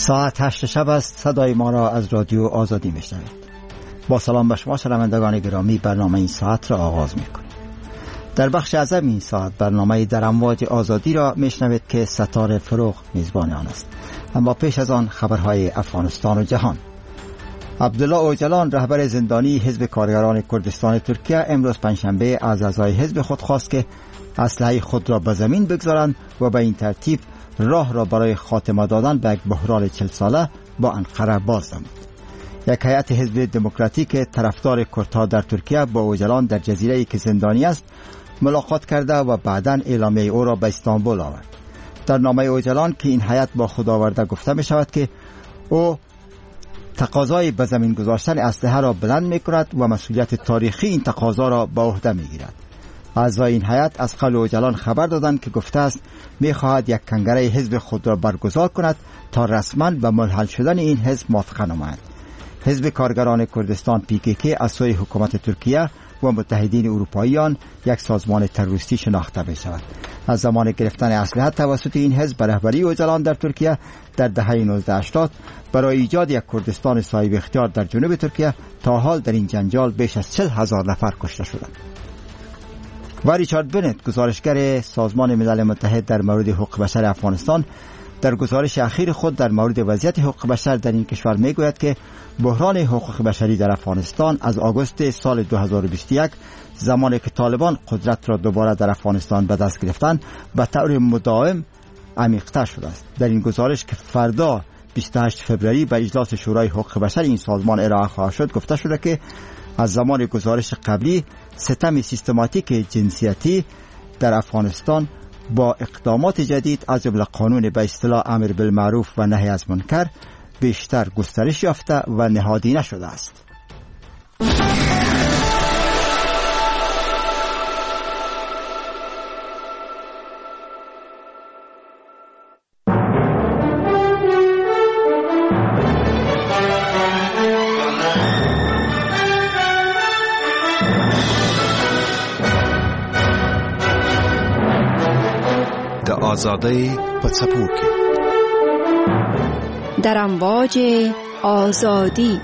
ساعت 8 شب است. صدای ما را از رادیو آزادی میشنوید. با سلام به شما شنوندگان گرامی، برنامه این ساعت را آغاز میکنیم. در بخش اعظم این ساعت برنامه در امواج آزادی را میشنوید که ستاره فروغ میزبان آن است. اما پیش از آن خبرهای افغانستان و جهان. عبدالله اوجلان، رهبر زندانی حزب کارگران کردستان ترکیه، امروز پنجشنبه از اعضای حزب خود خواست که اسلحه خود را به زمین بگذارند و به این ترتیب راه را برای خاتمه دادن به یک بحران 40 ساله با انقره باز نمود. یک هیئت حزب دموکراتیک طرفدار کردها در ترکیه با اوجلان در جزیره‌ای که زندانی است ملاقات کرده و بعداً اعلامیه او را به استانبول آورد. در نامه اوجلان که این هیئت با خود آورده گفته می شود که او تقاضای به زمین گذاشتن اسلحه را بلند می کند و مسئولیت تاریخی این تقاضا را به عهده می گیرد. اعضای این هیئت از قول اوجلان خبر دادند که گفته است می خواهد یک کنگره حزب خود را برگزار کند تا رسما به منحل شدن این حزب موافقه نماید. حزب کارگران کردستان PKK از سوی حکومت ترکیه و متحدین اروپایی آن یک سازمان تروریستی شناخته می شود. از زمان گرفتن اسلحه توسط این حزب به رهبری اوجلان در ترکیه در دهه 1980 برای ایجاد یک کردستان صاحب اختیار در جنوب ترکیه تا حال در این جنجال بیش از 40,000 نفر کشته شدند. و ریچارد بنت، گزارشگر سازمان ملل متحد در مورد حقوق بشر افغانستان، در گزارش اخیر خود در مورد وضعیت حقوق بشر در این کشور میگوید که بحران حقوق بشری در افغانستان از آگوست سال 2021 زمانی که طالبان قدرت را دوباره در افغانستان به دست گرفتند به طور مداوم عمیق‌تر شده است. در این گزارش که فردا 28 فوریه به اجلاس شورای حقوق بشر این سازمان ارائه خواهد شد گفته شده که از زمان گزارش قبلی ستم سیستماتیک جنسیتی در افغانستان با اقدامات جدید از جمله قانون به اصطلاح امر بالمعروف و نهی از منکر بیشتر گسترش یافته و نهادینه شده است. آزادی په څپو کې در امواج آزادی.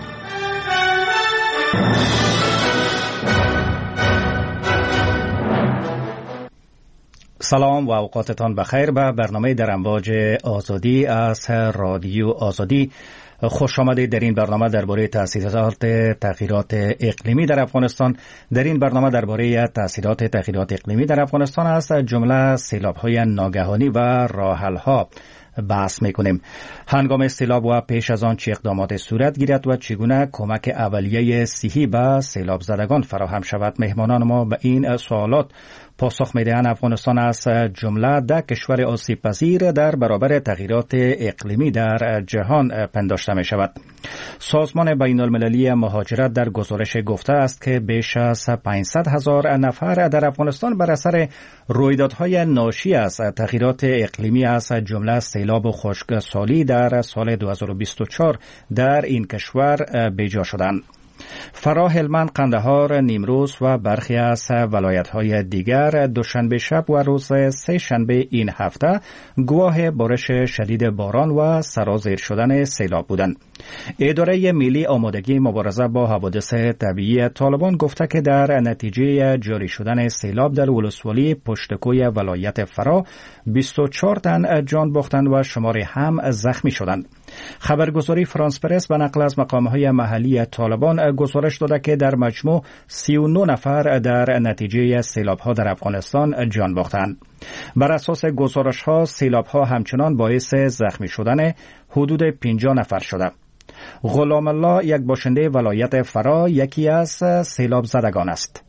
سلام و اوقاتتان بخیر. به برنامه در امواج آزادی از رادیو آزادی خوش آمدید. در این برنامه درباره تاثیرات تغییرات اقلیمی در افغانستان درباره تاثیرات تغییرات اقلیمی در افغانستان است، جمله سیلاب‌های ناگهانی و راه‌حل‌ها بحث می‌کنیم. هنگام سیلاب و پیش از آن چه اقدامات صورت گیرد و چگونه کمک اولیه صحی به سیلاب زدگان فراهم شود. مهمانان ما به این سوالات پاسخ می‌دهند. افغانستان از جمله 10 کشور آسیب پذیر در برابر تغییرات اقلیمی در جهان پنداشته می شود. سازمان بین المللی مهاجرت در گزارش گفته است که بیش از 500,000 نفر در افغانستان بر اثر رویدادهای ناشی از تغییرات اقلیمی از جمله سیلاب و خشکسالی در سال 2024 در این کشور بیجا شدند. فرا، هلمند، قندهار، نیمروز و برخی از ولایت‌های دیگر دوشنبه شب و روز سه شنبه این هفته گواه بارش شدید باران و سرازیر شدن سیلاب بودند. اداره ملی آمادگی مبارزه با حوادث طبیعی طالبان گفته که در نتیجه جاری شدن سیلاب در ولسوالی پشتکوی ولایت فرا 24 تن جان باختند و شماری هم زخمی شدند. خبرگزاری فرانس پرس به نقل از مقام‌های محلی طالبان گزارش داده که در مجموع 39 نفر در نتیجه سیلاب‌ها در افغانستان جان باختند. بر اساس گزارش‌ها سیلاب‌ها همچنان باعث زخمی شدن حدود 50 نفر شده. غلام الله، یک باشنده ولایت فرا، یکی از سیلاب زدگان است.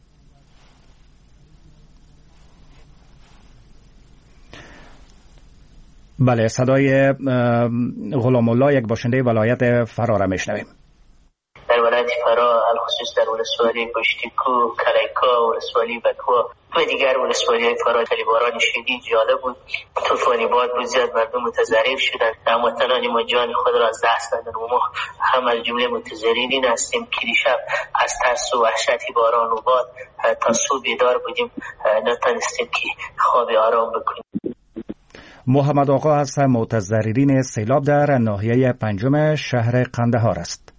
بله، صدای غلام الله، یک باشنده ولایت فرا را میشنویم. در ولایت فرا الخصوص در ولسوالی پشتیکو، کلیکا، ولسوالی بکوا و دیگر ولسوالی فرا باران شدید جالب بود. طوفانی باد بود، زیاد مردم متضرر شدند. هموطنان ما جان خود را از دست دادند و ما هم از جمله متضررین هستیم که دیشب از ترس و وحشت باران و باد تا صبح بیدار بودیم، نتونستیم که خواب آرام بکنیم. محمد آقا از متضررین سیلاب در ناحیه پنجم شهر قندهار است.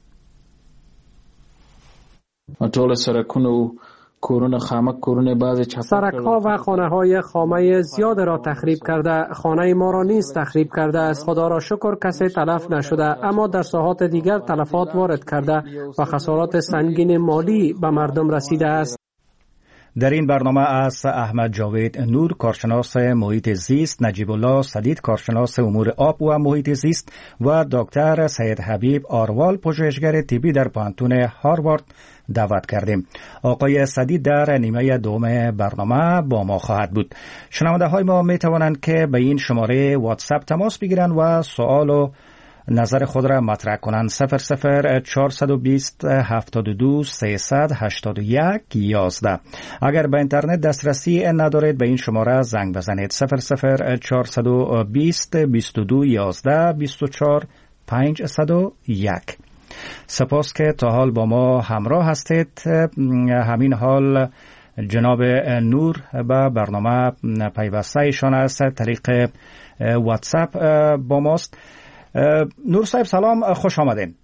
طول سرکون و کورون خامک کورون بعضی سرک‌ها و خانه‌های خامه زیاد را تخریب کرده، خانه ما را نیز تخریب کرده است. خدا را شکر کسی تلف نشده، اما در ساحات دیگر تلفات وارد کرده و خسارات سنگین مالی به مردم رسیده است. در این برنامه از احمد جاوید نور کارشناس محیط زیست، نجیب الله سدید کارشناس امور آب و محیط زیست و دکتر سید حبیب آروال پژوهشگر طبی در پانتون هاروارد دعوت کردیم. آقای سدید در نیمه دوم برنامه با ما خواهد بود. شنونده های ما می توانند که به این شماره واتساپ تماس بگیرند و سوال و نظر خود را مطرح کنند. 00420 72 381 11. اگر به اینترنت دسترسی ندارید به این شماره زنگ بزنید. 00420 22 11 24 501. سپاس که تا حال با ما همراه هستید. همین حال جناب نور به برنامه پیوسته ایشان است، طریق واتساپ با ماست. نور صاحب سلام، خوش آمدین.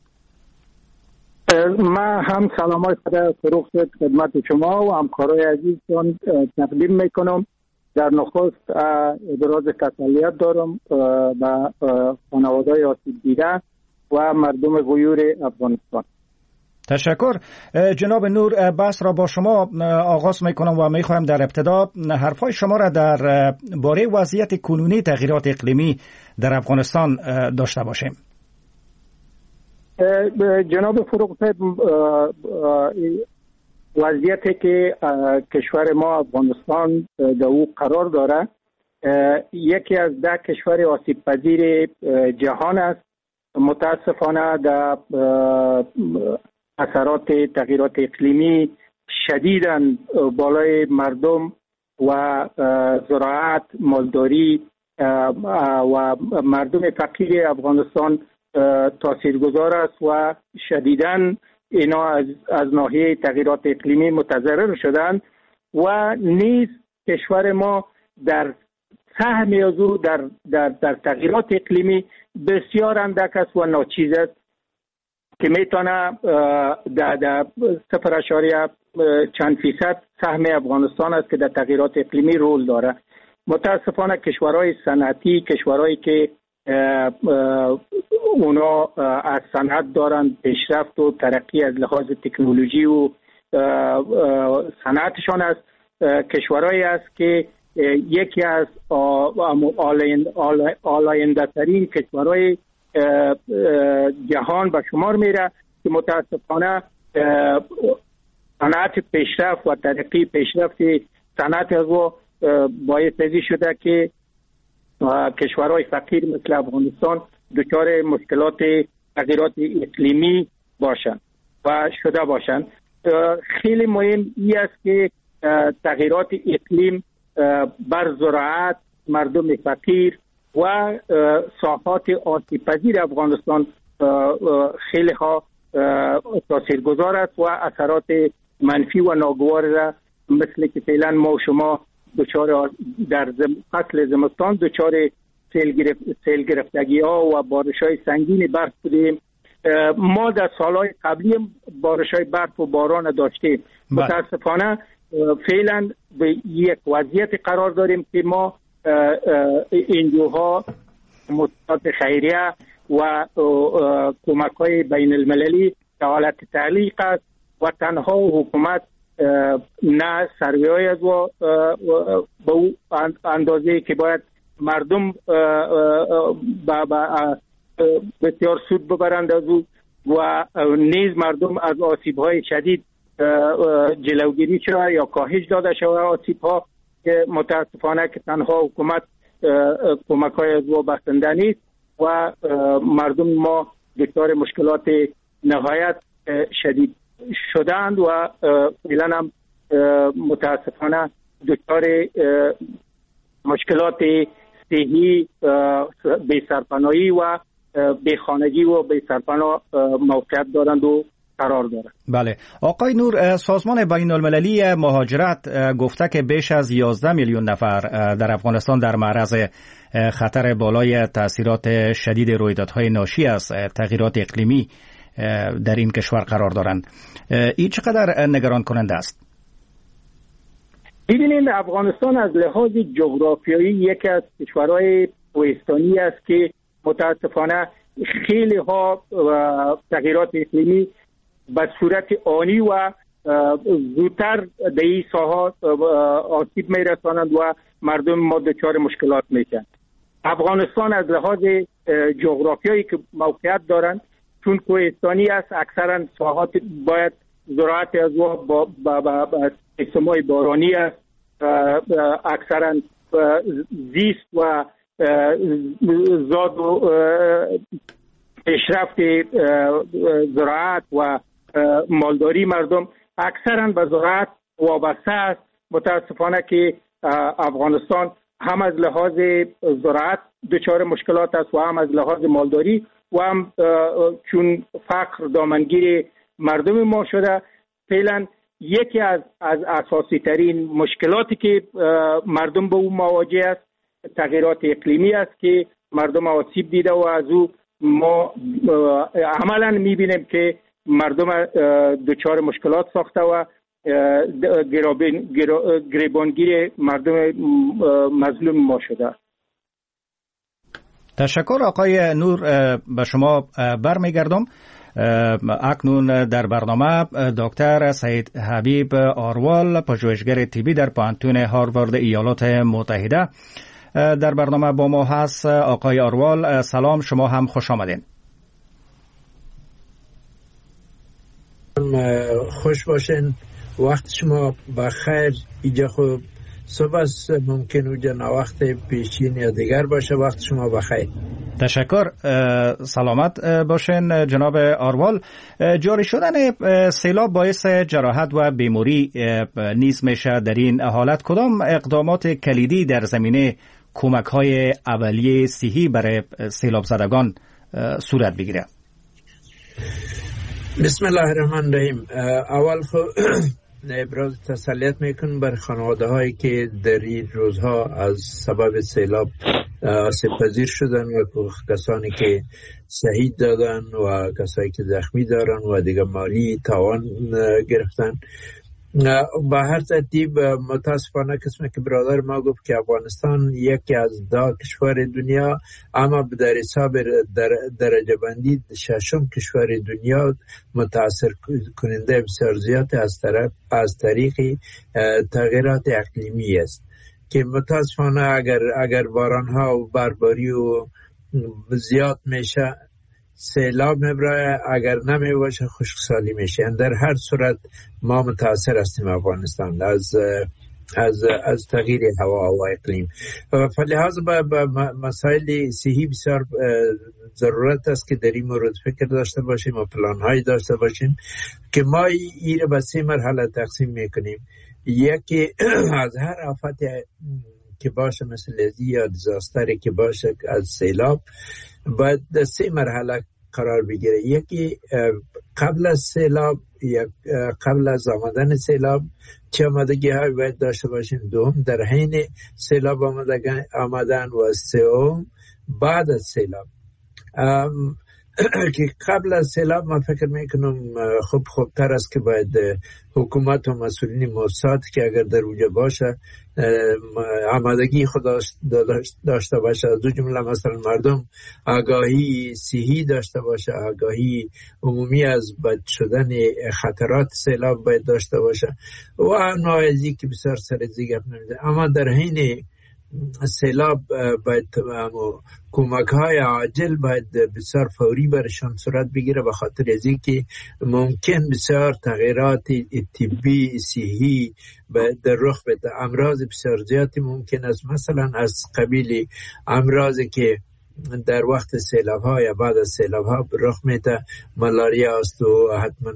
من هم سلامای فروغ خدمت شما و همکارای عزیزتان تقدیم میکنم. در نخست ابراز تسلیت دارم به خانواده‌های آسیب دیده و مردم غیور افغانستان. تشکر. جناب نور، بحث را با شما آغاز میکنم و میخوایم در ابتدا حرفای شما را در باره وضعیت کنونی تغییرات اقلیمی در افغانستان داشته باشیم. جناب فروغ صاحب، وضعیتی که کشور ما افغانستان در او قرار داره یکی از 10 کشور آسیب پذیر جهان است. متاسفانه در اثرات تغییرات اقلیمی شدیداً بالای مردم و زراعت، مالداری و مردم فقیر افغانستان تاثیرگذار است و شدیداً اینا از ناحیه تغییرات اقلیمی متضرر شدند و نیز کشور ما در سهم از او در تغییرات اقلیمی بسیار اندک است و ناچیز است که میتونه در 0.چند فیصد سهم افغانستان است که در تغییرات اقلیمی رول داره. متاسفانه کشورهای صنعتی، کشورهایی که اونا از صنعت دارن پیشرفت و ترقی از لحاظ تکنولوژی و صنعتشان است، کشورهایی است که یکی از آلاینده ترین کشورهای جهان به شمار میره که متاسفانه صنعت پیشرفت و ترقی پیشرفت صنعت از او باعث شده که کشورهای فقیر مثل افغانستان دچار مشکلات تغییرات اقلیمی باشند و شده باشند. خیلی مهم این است که تغییرات اقلیم بر زراعت، مردم فقیر و ساحات آسیب پذیر افغانستان خیلی ها تاثیرگذار است و اثرات منفی و ناگوار را مثل که فعلا ما و شما دچار در فصل زمستان دچار سیل گرفتگی ها و بارش های سنگین برف بودیم. ما در سالهای قبلی بارش های برف و باران داشتیم. متاسفانه فعلا به یک وضعیت قرار داریم که ما انجوها مؤسسات خیریه و کمک های بین المللی در حالت تعلیق است و تنها حکومت نه سروی از به او اندازه که باید مردم بسیار سود ببرند از او و نیز مردم از آسیب های شدید جلوگیری شود یا کاهش داده شود آسیب ها که متاسفانه که تنها حکومت کمک های از او بستنده نیست و مردم ما دچار مشکلات نهایت شدید شدند و فعلا هم متاسفانه دچار مشکلات صحی، بی‌سرپناهی و بیخانگی و بی‌سرپناه موقعیت دارند و قرار دارد. بله آقای نور، سازمان بین المللی مهاجرت گفته که بیش از 11 میلیون نفر در افغانستان در معرض خطر بالای تاثیرات شدید رویدادهای ناشی از تغییرات اقلیمی در این کشور قرار دارند. این چقدر نگران کننده است؟ ببینید افغانستان از لحاظ جغرافیایی یکی از کشورهای کوهستانی است که متاسفانه خیلی ها تغییرات اقلیمی به صورت آنی و زودتر در این ساحات آسیب میرسانند و مردم ما دچار مشکلات میشن. افغانستان از لحاظ جغرافیایی که موقعیت دارند چون کوهستانی است، اکثرا ساحات باید زراعت از با سیستم‌های بارانی است، اکثرا زیست و زاد و پیشرفت زراعت و مالداری مردم اکثرا به زراعت وابسته است. متاسفانه که افغانستان هم از لحاظ زراعت دچار مشکلات است و هم از لحاظ مالداری و هم چون فقر دامنگیر مردم ما شده. فعلا یکی از اساسی ترین مشکلاتی که مردم به او مواجه است تغییرات اقلیمی است که مردم آسیب دیده و از او ما عملا میبینیم که مردم دچار مشکلات ساخته و گریبانگیر مردم مظلوم ما شده. تشکر آقای نور. به شما برمیگردم. اکنون در برنامه دکتر سعید حبیب آروال، پژوهشگر طبی در پوهنتون هاروارد ایالات متحده در برنامه با ما هست. آقای آروال سلام، شما هم خوش آمدین. خوش باشین، وقت شما بخیر. اینجا خوب صبح است، ممکن اونجا وقت پیشین یا دیگر باشه. وقت شما بخیر. تشکر، سلامت باشین جناب آروال. جاری شدن سیلاب باعث جراحت و بیماری نیز میشه. در این حالت کدام اقدامات کلیدی در زمینه کمک‌های اولیه صحی برای سیلاب زدگان صورت بگیره؟ بسم الله الرحمن الرحیم. اول ابراز تسلیت میکنم بر خانواده هایی که در این روزها از سبب سیلاب آسیب پذیر شدن و کسانی که شهید دادن و کسانی که زخمی دارن و دیگه مالی تاوان گرفتن. به هر ترتیب متاسفانه قسمی که برادر ما گفت که افغانستان یکی از 10 کشور دنیا، اما در حساب درجه بندی 6م کشور دنیا متاثر کننده بسیار زیاد از طریق تغییرات اقلیمی است که متاسفانه اگر بارانها و برباری و زیاد میشه سیلاب میبره، اگر نمیباشه خشکسالی میشه. در هر صورت ما متاثر هستیم افغانستان از تغییر هوا و اقلیم. فلحاظ به مسائل صحی بسیار ضرورت است که در این مورد فکر داشته باشیم و پلان‌هایی داشته باشیم که ما این را به 3 مرحله تقسیم میکنیم. یکی از هر آفت که باشه مثل لزی یا دیزاستری که باشه از سیلاب باید 3 مرحله قرار بگیره. یکی قبل از سیلاب یا قبل از آمدن سیلاب چه آمادگی های باید داشته باشیم. دوم در حین سیلاب آمدن و سوم بعد از سیلاب. که قبل از سیلاب من فکر میکنم خوبتر است که باید حکومت و مسئولین موساد که اگر در اونجا باشه آمادگی خود داشته باشه، از دو جمله مثلا مردم آگاهی صحی داشته باشه، آگاهی عمومی از بد شدن خطرات سیلاب باید داشته باشه و نوازی که بسیار سرزی گپ نمیده. اما در حین سیلاب باید کمک های عاجل باید بسیار فوری برشان صورت بگیره، به خاطر از اینکه ممکن بسیار تغییرات طبی صحی در رخ بده. امراض بسیار زیادی ممکن است، مثلا از قبیل امراضی که در وقت سیلاب ها یا بعد از سیلاب ها رخ میده. مالاریا است و حتما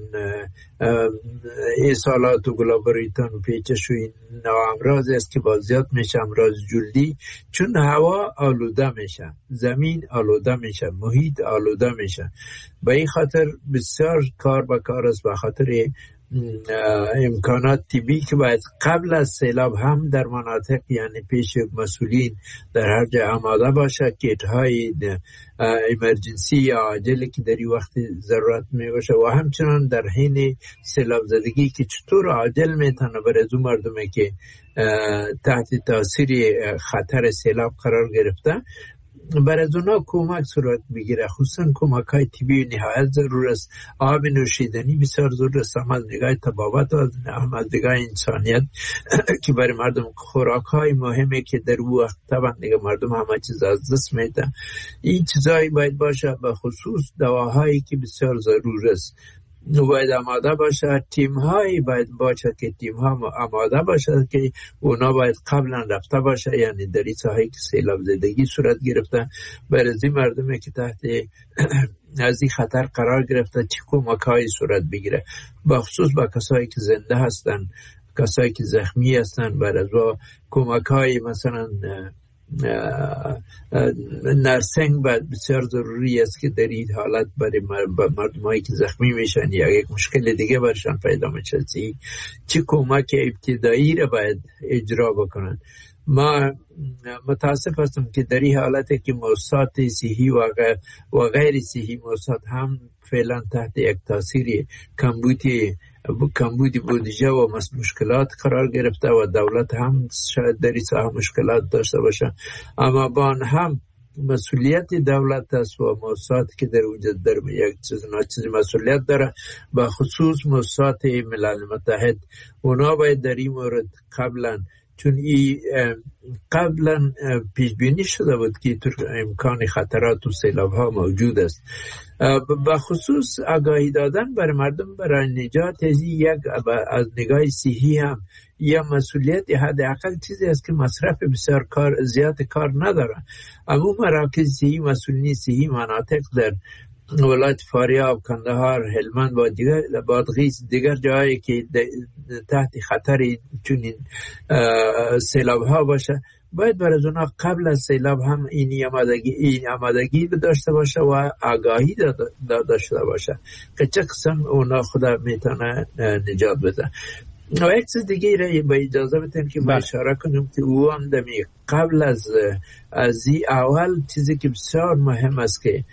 ایصالات و گلابریتان و پیچش و این امراض است که باز زیاد میشه، امراض جلدی، چون هوا آلوده میشه، زمین آلوده میشه، محیط آلوده میشه. به این خاطر بسیار کار به کار است، به خاطر امکانات طبی که باید قبل از سیلاب هم در مناطق یعنی پیش مسئولین در هر جا آماده باشه، کیت های ایمرجنسی یا عاجلی که در این وقت ضرورت می باشه و همچنان در حین سیلاب زدگی که چطور عاجل میتونه برای اون مردمی که تحت تاثیر خطر سیلاب قرار گرفته برای اونا کمک صورت بگیره. خصوصا کمک های طبی نهایت ضرور است. آب نوشیدنی بسیار ضرور است، هم از نگاه طبابت و هم از نگاه انسانیت که برای مردم خوراک های مهمه که در وقت طبعا دیگه مردم همه چیز از دست میده. این چیزایی باید باشه، به خصوص دواهایی که بسیار ضرور است باید آماده باشه. تیم هایی باید باشه که تیم ها آماده باشه که اونا باید قبلا رفته باشه، یعنی در این ساحه که سیلاب زدگی صورت گرفته برای این مردمی که تحت از این خطر قرار گرفته چه کمک هایی صورت بگیره، بخصوص با کسایی که زنده هستن، کسایی که زخمی هستن. برای کمک های مثلا نرسنگ باید بسیار ضروری است که در این حالت برای مردمایی که زخمی میشن یا یک مشکل دیگه برشان پیدا میشه چه کمک ابتدایی را باید اجرا بکنن. ما متاسف هستم که در این حالتی که موسسات صحی و غیر صحی موسسات هم فعلا تحت یک تاثیر کمبود بودجه و مشکلات قرار گرفته و دولت هم شاید در این ساحه مشکلات داشته باشه، اما با آن هم مسئولیت دولت است و موسسات که در وجود در یک چیز مسئولیت داره، به خصوص موسسات ملل متحد. اونا باید در این مورد چون قبلا پیش بینی شده بود که امکان خطرات و سیلاب ها موجود است. به خصوص آگاهی دادن برای مردم برای نجات از نگاه صحی هم یا مسئولیت حداقل چیزی است که مصرف بسیار زیاد کار نداره. اما مراکز صحی، مسئولین صحی مناطق در ولایت فاریاب، کندهار، هلمند و دیگر بادغیس، دیگر جایی که تحت خطر چنین سیلاب ها باشه باید برای اونا قبل از سیلاب هم این آمادگی داشته باشه و آگاهی داشته باشه که چه قسم اونا خدا میتونه نجات بده. و یک چیز دیگه را با اجازه بتیم که ما اشاره کنیم که او هم دمی قبل از اول چیزی که بسیار مهم است که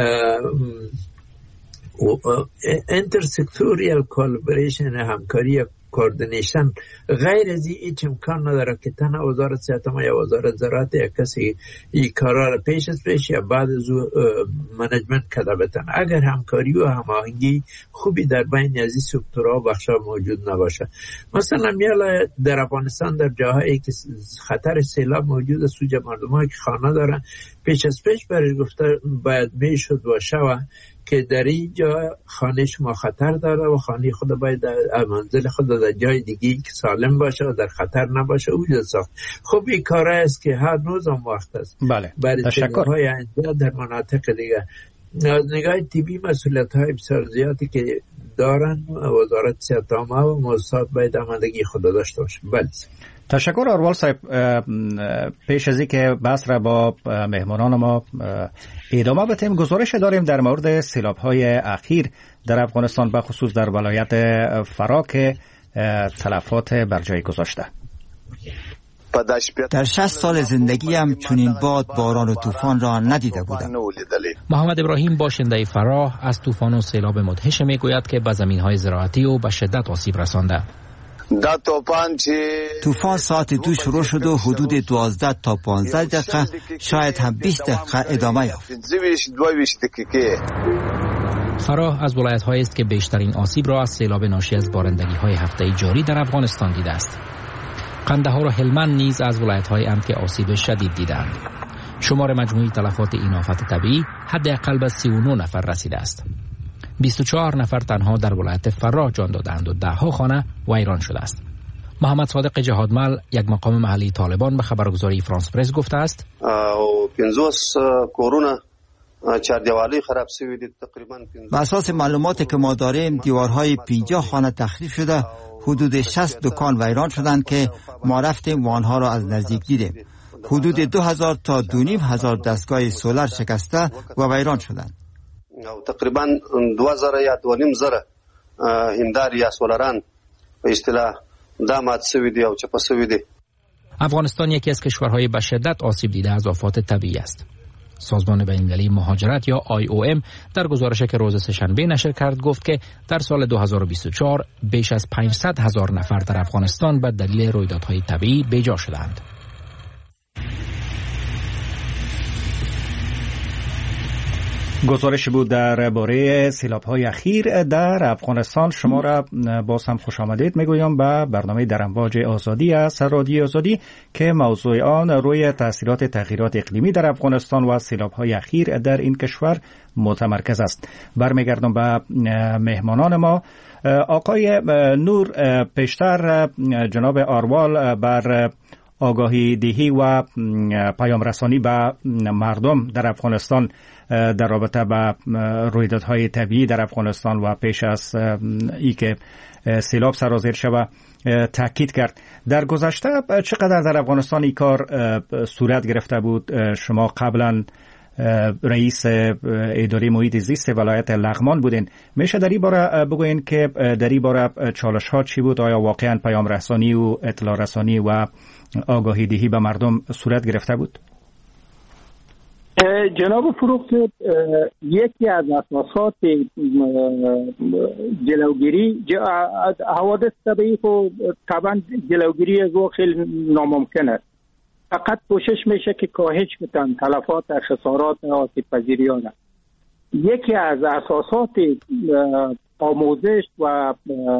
انترسکتوریال کالبریشن، همکاری کوردینیشن، غیر از این امکان نداره که تنها وزارت صحت یا وزارت زراعت یا کسی این کارا را پیش یا بعد از منیجمنت کرده بتن. اگر همکاری و هماهنگی خوبی در بین از این سکتورها و بخشا موجود نباشه، مثلا میالا در افغانستان در جاهایی که خطر سیلاب موجود است، سوجه مردمایی که خانه دارن پیش برای گفته باید میشد و شوه که در اینجا خانه شما خطر داره و خانه خود باید در منزل خود در جای دیگه که سالم باشه و در خطر نباشه وجود ساخت. خب این کار است که هر روز هم وقت است. بله. برای تشکر. در مناطق دیگه از نگاه طبی مسئولیت های بسیار زیادی که دارن وزارت صحت عامه و موسسات باید آمادگی خود داشته باشه. بله. تشکر اروال صاحب. پیش از اینکه بحث را با مهمانان ما ادامه بدیم، گزارش داریم در مورد سیلاب‌های اخیر در افغانستان به خصوص در ولایت فرا که تلفات بر جای گذاشته. در 60 سال زندگیم چنین باد، باران و طوفان را ندیده بودم. محمد ابراهیم باشنده فراه از طوفان و سیلاب مدهش میگوید که به زمین‌های زراعتی و به شدت آسیب رسانده. طوفان ساعت 2 شروع شد و حدود 12 تا 15 دقیقه شاید هم 20 دقیقه ادامه یافت. فراه از ولایت‌هایی است که بیشترین آسیب را از سیلاب ناشی از بارندگی‌های هفته‌ای جاری در افغانستان دیده است. قندهار و هلمند نیز از ولایت‌هایی اند که آسیب شدید دیدند. شمار مجموعی تلفات این آفت طبیعی حداقل به 39 نفر رسیده است. 24 نفر تنها در ولایت فراه جان دادند و 10 خانه ویران شده است. محمد صادق جهادمل، یک مقام محلی طالبان، به خبرگزاری فرانس پرس گفته است بر اساس معلوماتی که ما داریم دیوارهای 50 خانه تخریب شده، حدود 60 دکان ویران شدند که ما رفتیم و آنها را از نزدیک دیدیم. حدود 2000 تا 2500 دستگاه سولر شکسته و ویران شدند. تقریبا 2000 یا 2500 هندار یا سولران به اصطلاح داماد سوی دی او چپه سوی دی. افغانستان یکی از کشورهای به شدت آسیب دیده از آفات طبیعی است. سازمان بین‌المللی مهاجرت یا IOM در گزارشی که روز سه‌شنبه نشر کرد گفت که در سال 2024 بیش از 500,000 نفر در افغانستان به دلیل رویدادهای طبیعی بی‌جا شدند. گزارش بود درباره سیلاب‌های اخیر در افغانستان. شما را باز هم خوش آمدید میگویم به برنامه در امواج آزادی از رادیو آزادی که موضوع آن روی تاثیرات تغییرات اقلیمی در افغانستان و سیلاب‌های اخیر در این کشور متمرکز است. برمیگردم به مهمانان ما. آقای نور، پیشتر جناب آروال بر آگاهی دهی و پیام رسانی به مردم در افغانستان در رابطه با رویدادهای طبیعی در افغانستان و پیش از ای که سیلاب سرازیر شود تاکید کرد. در گذشته چقدر در افغانستان این کار صورت گرفته بود؟ شما قبلا رئیس اداره محیط زیست ولایت لغمان بودین. میشه در این باره بگوین که در این باره چالش ها چی بود؟ آیا واقعا پیام رسانی و اطلاع رسانی و آگاهی دهی به مردم صورت گرفته بود؟ جناب فروخت، یکی از اساسات جلوگیری حوادث طبیعی خو طبعا جلوگیری از او خیلی ناممکن است. فقط کوشش میشه که کاهش بدن تلفات خسارات آسیب پذیری ها. یکی از اساسات آموزش و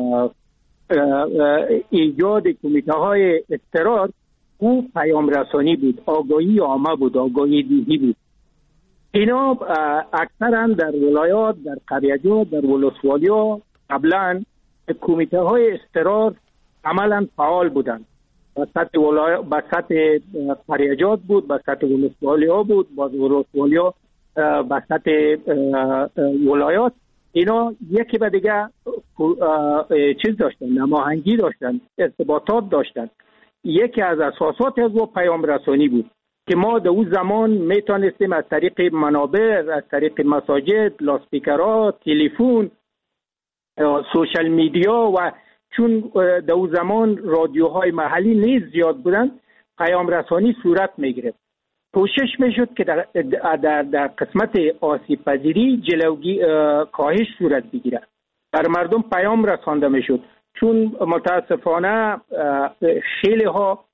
ایجاد کمیته های اضطرار او پیام رسانی بود، آگاهی عامه بود، آگاهی دهی بود. اینا اکثرا در ولایات، در قریه‌جات، در ولسوالی‌ها قبلا کمیته های اضطرار عملا فعال بودند. به سطح قریه‌جات بود، به سطح ولسوالی‌ها بود، باز ولسوالی‌ها به سطح ولایات. اینا یکی به دیگه چیز داشتن، نماهنگی داشتن، ارتباطات داشتن. یکی از اساسات از او پیام رسانی بود که ما در اون زمان میتونستیم از طریق منابر، از طریق مساجد، لاسپیکرها، تلفن، سوشال میدیا و چون در اون زمان رادیوهای محلی نیز زیاد بودن پیام رسانی صورت میگرفت. کوشش میشد که در قسمت آسیب پذیری کاهش صورت بگیره، در مردم پیام رسانده میشد. چون متاسفانه خیلی ها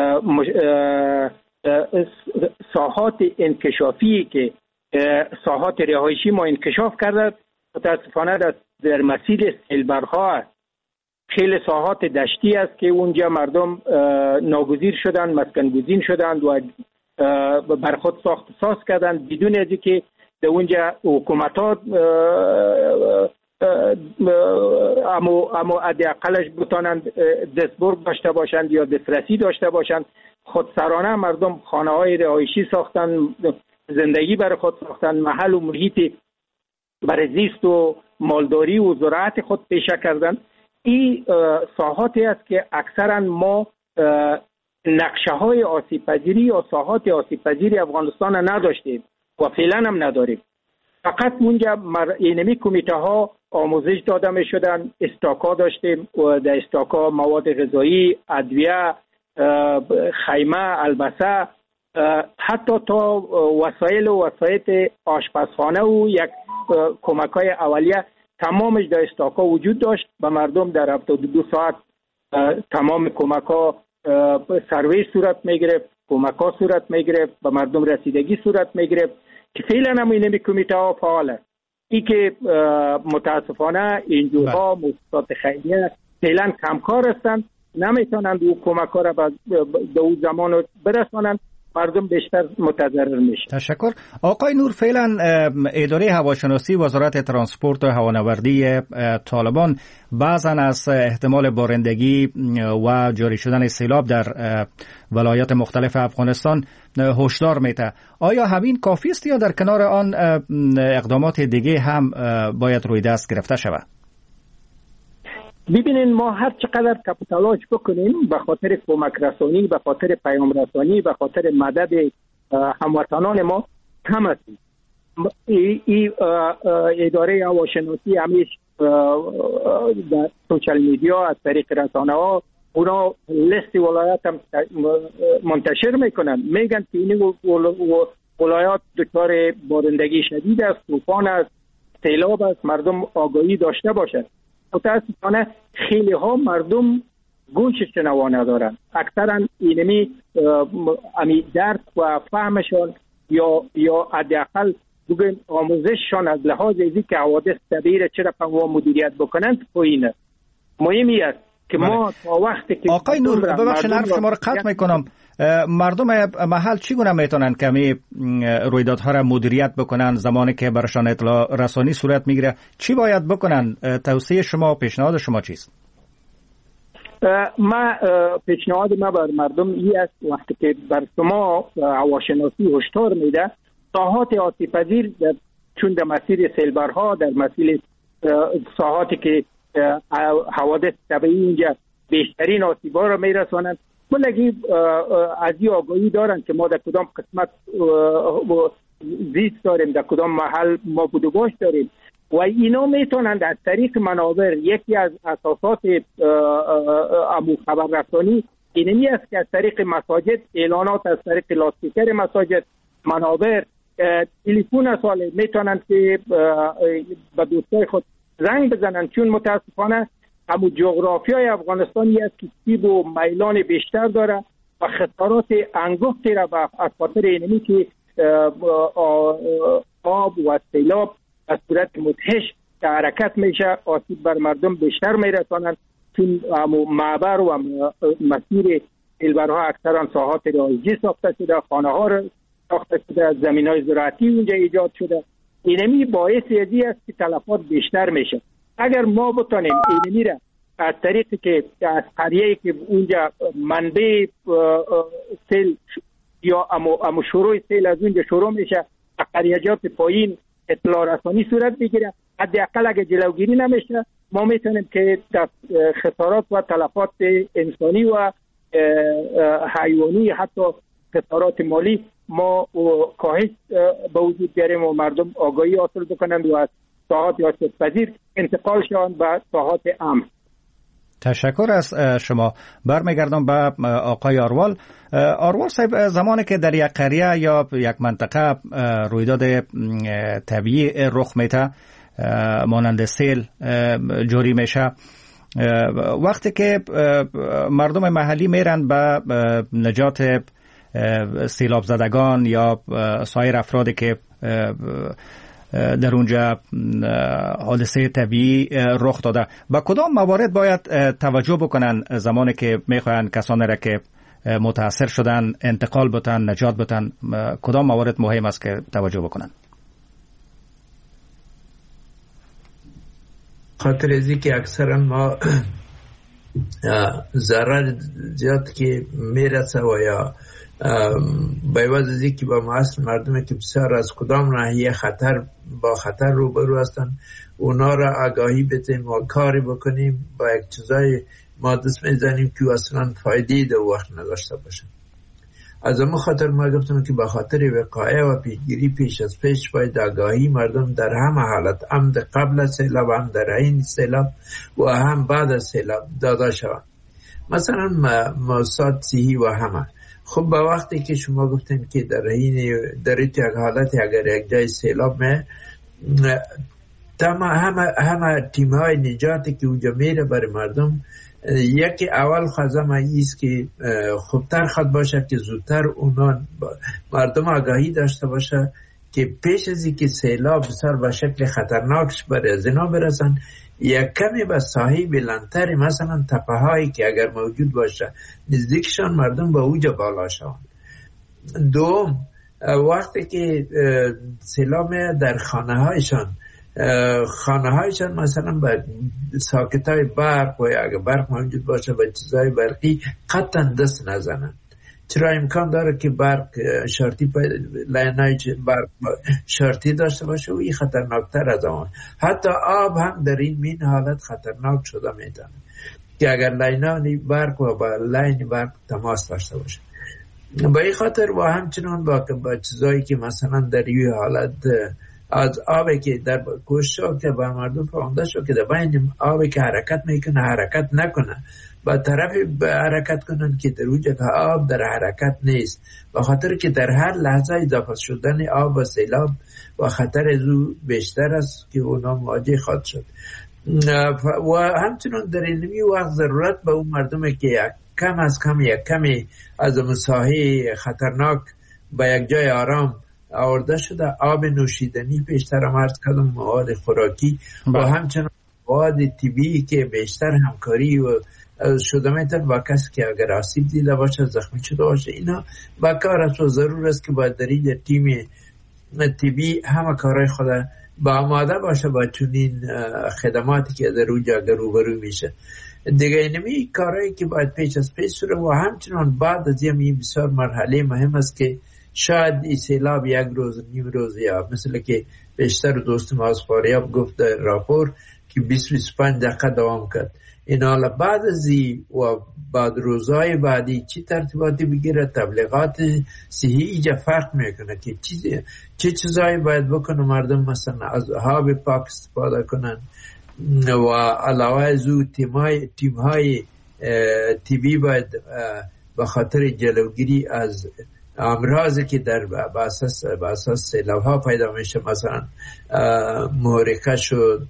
ساحات انکشافی که ساحات رهایشی ما انکشاف کرده متاسفانه در مسیر سیلبرها است. خیلی ساحات دشتی است که اونجا مردم ناگزیر شدند، مسکن گزین شدند و بر خود ساخت ساز کردند بدون از اینکه در اونجا حکومتات اما حداقلش بتانند دستبرد داشته باشند یا دسترسی داشته باشند. خودسرانه مردم خانه های رهایشی ساختن، زندگی برای خود ساختن، محل و محیط برای زیست و مالداری و زراعت خود پیشه کردن. این ساحاتی است که اکثرا ما نقشه های آسیب پذیری یا ساحات آسیب پذیری افغانستان نداشتیم و فعلا هم نداریم. فقط اونجا اینمی کمیته ها آموزش داده می شدن، استاکا داشتیم و در استاکا مواد غذایی، ادویه، خیمه، البسه، حتی تا وسایل و وسایط آشپزخانه و یک کمک های اولیه تمامش در استاکا وجود داشت. به مردم در 72 ساعت تمام کمک ها سرویس صورت می گرفت، کمک ها صورت می گرفت، به مردم رسیدگی صورت می گرفت که فعلا هم اینمی کمیته ها فعال است. ای که متاسفانه اینجورها مؤسسات خیریه فعلا کمکار هستند، نمیتونند او کمک ها را به اون زمان برسانند. مردم بیشتر متضرر میشه. تشکر. آقای نور، فعلا اداره هواشناسی وزارت ترانسپورت و هوانوردی طالبان بعضا از احتمال بارندگی و جاری شدن سیلاب در ولایات مختلف افغانستان هشدار میده. آیا همین کافی است یا در کنار آن اقدامات دیگه هم باید روی دست گرفته شود؟ ببینین، ما هر چقدر تلاش بکنیم به خاطر کمک رسانی، به خاطر پیام رسانی، به خاطر مدد هموطنان ما کم است. اداره هواشناسی همیش در سوشال میدیا از طریق رسانه ها اونا لیست ولایت هم منتشر میکنن، میگن که این ولایات دچار بارندگی شدید است، طوفان است، سیلاب است، مردم آگاهی داشته باشند. متاسفانه خیلی ها مردم گوش شنوا ندارن. اکثرا اینمی درک و فهمشان یا حداقل بگویم آموزششان از لحاظ اینکه که حوادث طبیعی چرا و مدیریت بکنند پایینه. مهمی است که ما تا وقتی که آقای نور، ببخشید حرف شما رو قطع میکنم، مردم محل چگونه میتونن کمی رویدادها را مدیریت بکنن زمانی که برشان اطلاع رسانی صورت میگیره؟ چی باید بکنن؟ توصیه شما، پیشنهاد شما چیست؟ ما پیشنهاد ما بر مردم این است وقتی که بر شما هواشناسی هشدار میده، ساحات آسیب پذیر چون در مسیر سیلبرها، در مسیر ساحاتی که حوادث طبیعی اینجا بیشترین آسیب‌ها را میرسانند، بلگی از این آگاهی دارن که ما در کدام قسمت زیست داریم، در کدام محل ما بودوباش داریم و اینا میتونند از طریق منابر، یکی از اساسات امو خبررسانی اینمی است که از طریق مساجد، اعلانات از طریق لاسپیکر مساجد، منابر، تلفن ساله میتونند که به دوستای خود زنگ بزنن، چون متاسفانه همو جغرافیای افغانستانی است که سیب و میلان بیشتر داره و خسارات انگفتی را از خاطر اینمی که آب و سیلاب از صورت مدهش که حرکت میشه آسیب بر مردم بیشتر میرسانند، چون همو معبر و مسیر سیلبرها اکثرا ساحات رایجی ساخته شده، خانه ها را ساخته شده، زمین های زراعتی اونجا ایجاد شده. اینمی باعث ازی است که تلفات بیشتر میشه. اگر ما بتانیم اینمی را از طریقی که از قریه‌ای که اونجا منبع سیل یا امو شروع سیل از اونجا شروع میشه، قریه‌جات پایین اطلاع رسانی صورت بگیره، حداقل اگر جلوگیری نمیشه ما میتونیم که خسارات و تلفات انسانی و حیوانی، حتی خسارات مالی ما کاهش به وجود بیاریم و مردم آگاهی حاصل بکنند و از ساحات آسیب پذیر انتقال شوند به ساحات امن. تشکر از شما. برمیگردم به آقای آروال. آروال صاحب، زمانی که در یک قریه یا یک منطقه رویداد طبیعی رخ میده مانند سیل جاری میشه، وقتی که مردم محلی میرن به نجات سیلاب زدگان یا سایر افرادی که در اونجا حادثه طبیعی رخ داده، با کدام موارد باید توجه بکنن زمانی که میخواین کسانی را که متاثر شدن انتقال بتن، نجات بتن؟ کدام موارد مهم است که توجه بکنن؟ خاطر ازی که اکثرا ما ضرر زیاد که میرسه و یا باید ازی که با ما اصل مردمی که بسیار از کدام ناحیه با خطر روبرو هستن اونا را آگاهی بدیم و کاری بکنیم با یک چیزای ما دست میزنیم که اصلا فایده در وقت نداشته باشن. از اما خاطر ما گفتم که با خاطر وقایع و پیشگیری پیش از پیش باید آگاهی مردم در همه حالت، هم در قبل از سیلاب، هم در عین سیلاب و هم بعد از سیلاب داده شوند. مثلا موساد صحی و همه. خب با وقتی که شما گفتیم که در یک حالت اگر یک جای سیلاب همه تیم‌های نجاتی که اونجا میره برای مردم، یکی اول خواستم ایست که خوبتر خود باشه که زودتر اونا مردم آگاهی داشته باشه که پیش از اینکه سیلاب بسیار به شکل خطرناکش برای از اینا برسن، یک کمی به ساحه بلندتری مثلا تپه هایی که اگر موجود باشه نزدیکشان مردم به اوجا بالا شوند. دوم وقتی که سیلاب در خانه هایشان مثلا به ساکت های برق و اگر برق موجود باشه به چیزهای برقی قطعا دست نزنن. چرا امکان داره که برق شرطی لینای برق شرطی داشته باشه و این خطرناکتر از آن. حتی آب هم در این حالت خطرناک شده میتونه که اگر لینای برق و با لین برق تماس داشته باشه. به این خاطر و همچنان با چیزایی که مثلا در این حالت از آبی که در کوشش که با مردم فهمده شد که در بین آبی که حرکت میکنه حرکت نکنه، با طرف حرکت کنن که در وجود آب در حرکت نیست، به خاطر که در هر لحظه اضافه شدن آب و سیلاب و خطر از او بیشتر است که اونا مواجه خواهد شد. و همچنان در این وقت ضرورت به اون مردم که کم از کمی از مساحه خطرناک به یک جای آرام آورده شده، آب نوشیدنی بیشتر عرض کردم، مواد خوراکی و همچنان مواد طبی که بیشتر همکاری و شده میتن با کسی که اگر آسیب دیده باشه، زخمی شده باشه، اینا با کار است و ضرور است که باید در این تیم طبی همه کارهای خود با آماده باشه با چنین خدماتی که در اونجا روبرو میشه. دیگه اینمی کارهایی که باید پیش از پیش شده و همچنان بعد از این بسیار مرحله مهم است که شاید این سیلاب یک روز نیم روز یا مثل که بیشتر دوستم از فاریاب گفت در راپور که 20-25 دقیقه دوام کرد. این حالا بعد از و بعد روزهای بعدی چی ترتیباتی بگیره، تبلیغات صحی ایجا فرق میکنه که چه چیزایی باید بکنه مردم، مثلا از آب پاک استفاده کنن و علاوه از او تیم‌های طبی باید به خاطر جلوگیری از امراضی که در به اساس سیلاب‌ها پیدا میشه، مثلا محرقه شد،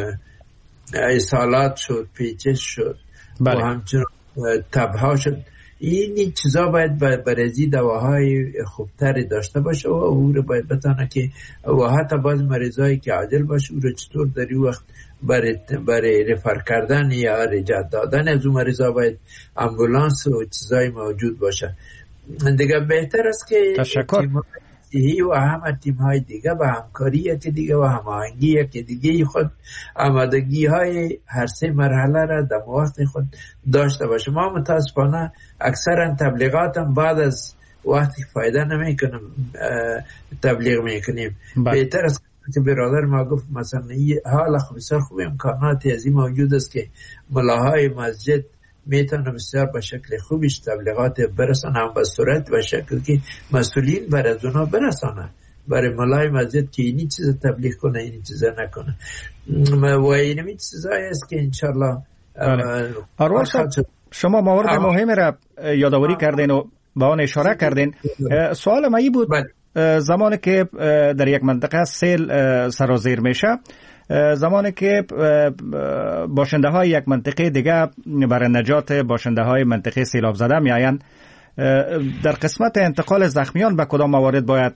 اسهالات شد، پیچش شد و همچنان تبها شد، این چیزا باید برای دواهای خوبتری داشته باشه و او رو باید بتانه که و حتی باز مریضایی که عاجل باشه او رو چطور در این وقت برای رفر کردن یا رجعت دادن از اون مریضا باید امبولانس و چیزای موجود باشه. دیگه بهتر است که تیم و همه تیم های دیگه و همکاری که دیگه و هماهنگی که دیگه خود آمادگی های هر سه مرحله را در وقت خود داشته باشه. ما متاسفانه اکثرا تبلیغاتم بعد از وقتی فایده نمیکنم تبلیغ میکنیم. بهتر است که برادر ما گفت مثلا حالا بسیار خوب امکاناتی از این موجود است که ملاهای مسجد میتونه بسیار به شکل خوبیش تبلیغات برسانه، هم به صورت و شکل که مسئولین بر از اونا برسانه برای ملای مسجد که اینی چیز تبلیغ کنه اینی چیز نکنه و اینمی چیزایی است که انشالله آروان شما موارد مهم را یادآوری کردین و با آن اشاره کردین. سوال ما ای بود زمانی که در یک منطقه سیل سرازیر میشه، زمانی که باشنده های یک منطقه دیگه برای نجات باشنده های منطقه سیلاب زده میآیند، در قسمت انتقال زخمیان به کدام موارد باید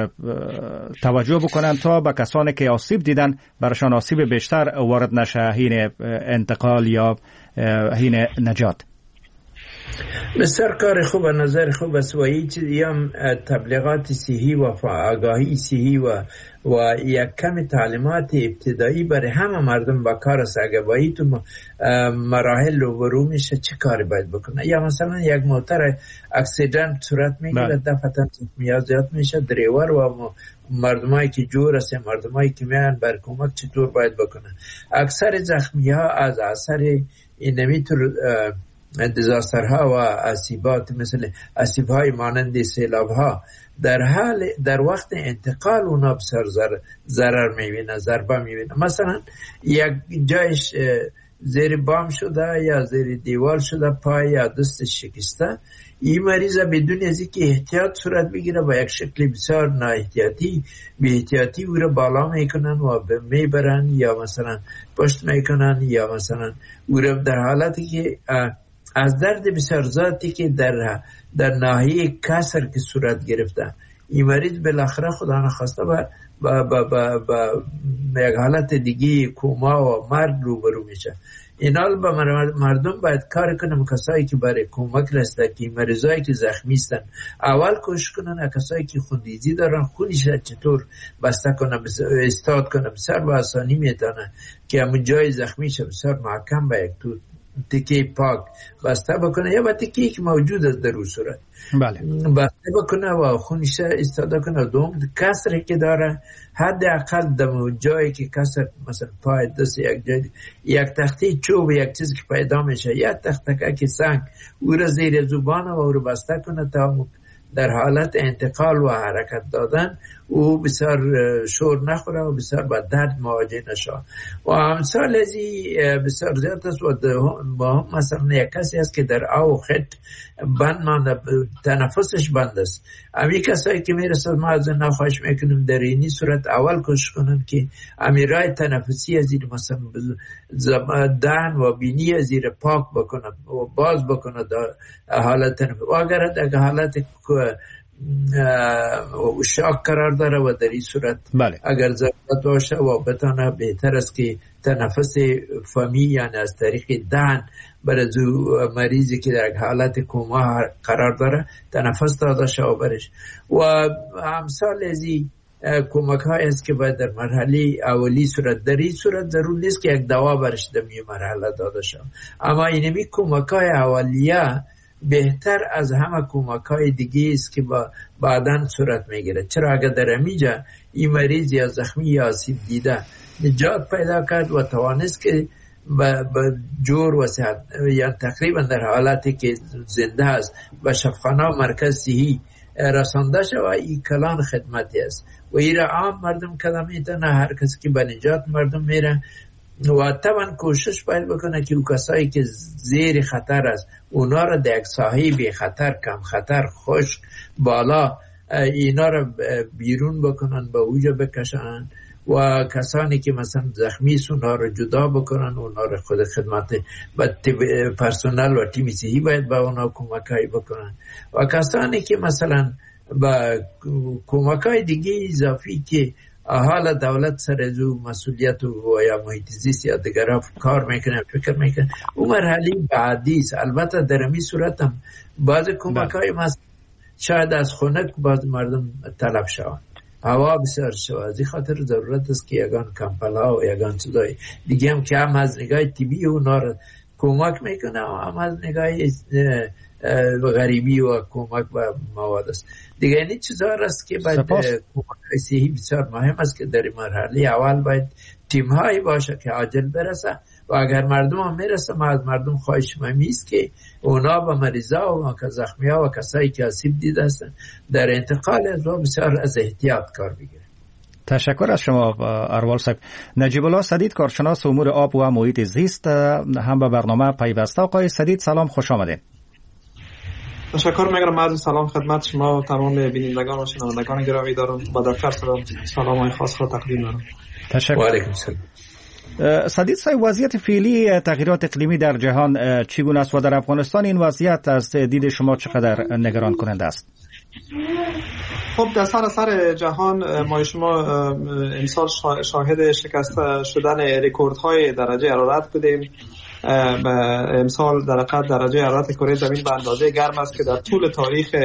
توجه بکنند تا به کسانی که آسیب دیدن برایشان آسیب بیشتر وارد نشه حین انتقال یا حین نجات؟ بسیار کار خوب، نظر خوب است و این چیزی هم تبلیغات صحی و آگاهی صحی و یک کم تعلیمات ابتدایی برای همه مردم با کار است. اگر باید تو مراحل روبرو میشه چه کاری باید بکنه، یا مثلا یک موتر اکسیدنت صورت میگیره دفعتا زخمیات زیاد میشه، دریور و مردمایی که جور است، مردمایی که میان بر کمک چطور باید بکنه. اکثر زخمی ها از اثر اینمی دیزاسترها و اسیبات مثل اسیب‌های مانند سیلاب‌ها در وقت انتقال اونا بسیار ضرر می‌بینه، ضربه می‌بینه. مثلا یک جایش زیر بام شده یا زیر دیوار شده، پای یا دستش شکسته، این مریض بدون از اینکه احتیاط صورت بگیره با یک شکل بسیار نااحتیاطی بی احتیاطی او رو بالا میکنن و میبرن یا مثلا پشت میکنن یا مثلا او رو در حالتی که از درد بسیار ذاتی که در ناحیه کسر که صورت گرفته، این مریض بالاخره خدا نخواسته با یک حالت دیگه کوما و مرگ روبرو میشه. اینا با مردم باید کار کنم، کسایی که برای کمک رسیدگی، مریضایی که زخمی هستن اول کوشش کنن، کسایی که خونریزی دارن خونش چطور بسته کنن، استاد کنن، بسیار با آسانی میتونه که همون جای زخمی شه بسیار محکم به یک تو تیکه پاک بسته بکنه یا با تیکه که موجود است در اون صورت بله بسته بکنه و خونش استاده کنه. دوم کسری که داره حداقل در جایی که کسر مثلا پای دست یک جای یک تخته چوب یک چیزی که پیدا میشه یک تخته که سنگ او را زیر زبان و او را بسته کنه تا در حالت انتقال و حرکت دادن او بسیار شور نخوره و بسیار با درد مواجه نشه. و امثال ازی بسیار زیاد است. و مثلا یک کسی است که در آو خط بند مانده، تنفسش بند است، امی کسایی که میرسد ما از نخواهش میکنیم در اینی صورت اول کوشش کنن که امی رای تنفسی از زیر مثلا دهن و بینی از زیر پاک بکنن و باز بکنن در حالت تنفس. و اگر در حالت شاک قرار داره و در این صورت بله. اگر ضرورت باشه و بتانه بهتر است که تنفس فمی یعنی از طریق دهن برای مریضی که در حالت کوما قرار داره تنفس داده شو برش. و امثال ازی کمک های است که باید در مرحله اولی صورت، در این صورت ضرور نیست که یک دوا برش در می مرحله داده شو، اما اینمی کمک های اولیه بهتر از همه کمک‌های دیگه است که بعداً صورت میگیره. چرا اگر در امیجا این مریض یا زخمی یا آسیب دیده نجات پیدا کرد و توانست که با جور و صحت یا تقریبا در حالتی که زنده است و شفاخانه و مرکز صحی رسانده شد و این کلان خدمتی است و این را عام مردم کدام میتونه، هر کسی که به نجات مردم میره و طبعا کوشش باید بکنه که کسایی که زیر خطر است اونا را در یک ساحه بی خطر، کم خطر، خشک، بالا اینا را بیرون بکنن، به اوجا بکشن و کسانی که مثلا زخمی است اونا را جدا بکنن، اونا را خود خدمت و پرسنل و تیم صحی باید به اونا کمکایی بکنن و کسانی که مثلا با کمکای دیگه اضافی که حالا دولت سر از مسئولیت و یا محیط زیست یا دیگر کار میکنه فکر میکنه اون مرحله بعدی است. البته در امی صورت هم بعض کمک‌های شاید از خنک بعض مردم طلب شوند، هوا بسیار شود، از این خاطر ضرورت است که یگان کمپلا و یگان چیزای دیگه هم که هم از نگاه طبی اونا را کمک میکنه و هم از نگاه غریبی و کمک به مواد است دیگه. این چیزا است که باید کمک صحی بسیار مهم است که در مرحله اول باید تیم هایی باشه که عاجل برسه و اگر مردم هم میرسه ما از مردم خواهش میست که اونا با مریضا و زخمی ها و کسایی که آسیب دیده هستن در انتقال از بسیار از احتیاط کار بگیره. تشکر از شما اروال صاحب. نجیب الله سدید، کارشناس امور آب و محیط زیست، هم به برنامه پیوسته. آقای سدید سلام، خوش آمدید. تشکر می‌کنم. عرض سلام خدمت شما و تمام بینندگان و شنوندگان گرامی دارم. با دکتر سلام خاص خود تقدیم دارم. تشکر. و علیکم السلام. سدید صاحب، وضعیت فعلی تغییرات اقلیمی در جهان چگونه است و در افغانستان این وضعیت از دید شما چقدر نگران کننده است؟ خب در سر جهان ما شما امسال شاهد شکست شدن رکوردهای درجه حرارت بودیم. امسال در حقیقت درجه حرارت کره زمین به اندازه گرم است که در طول تاریخ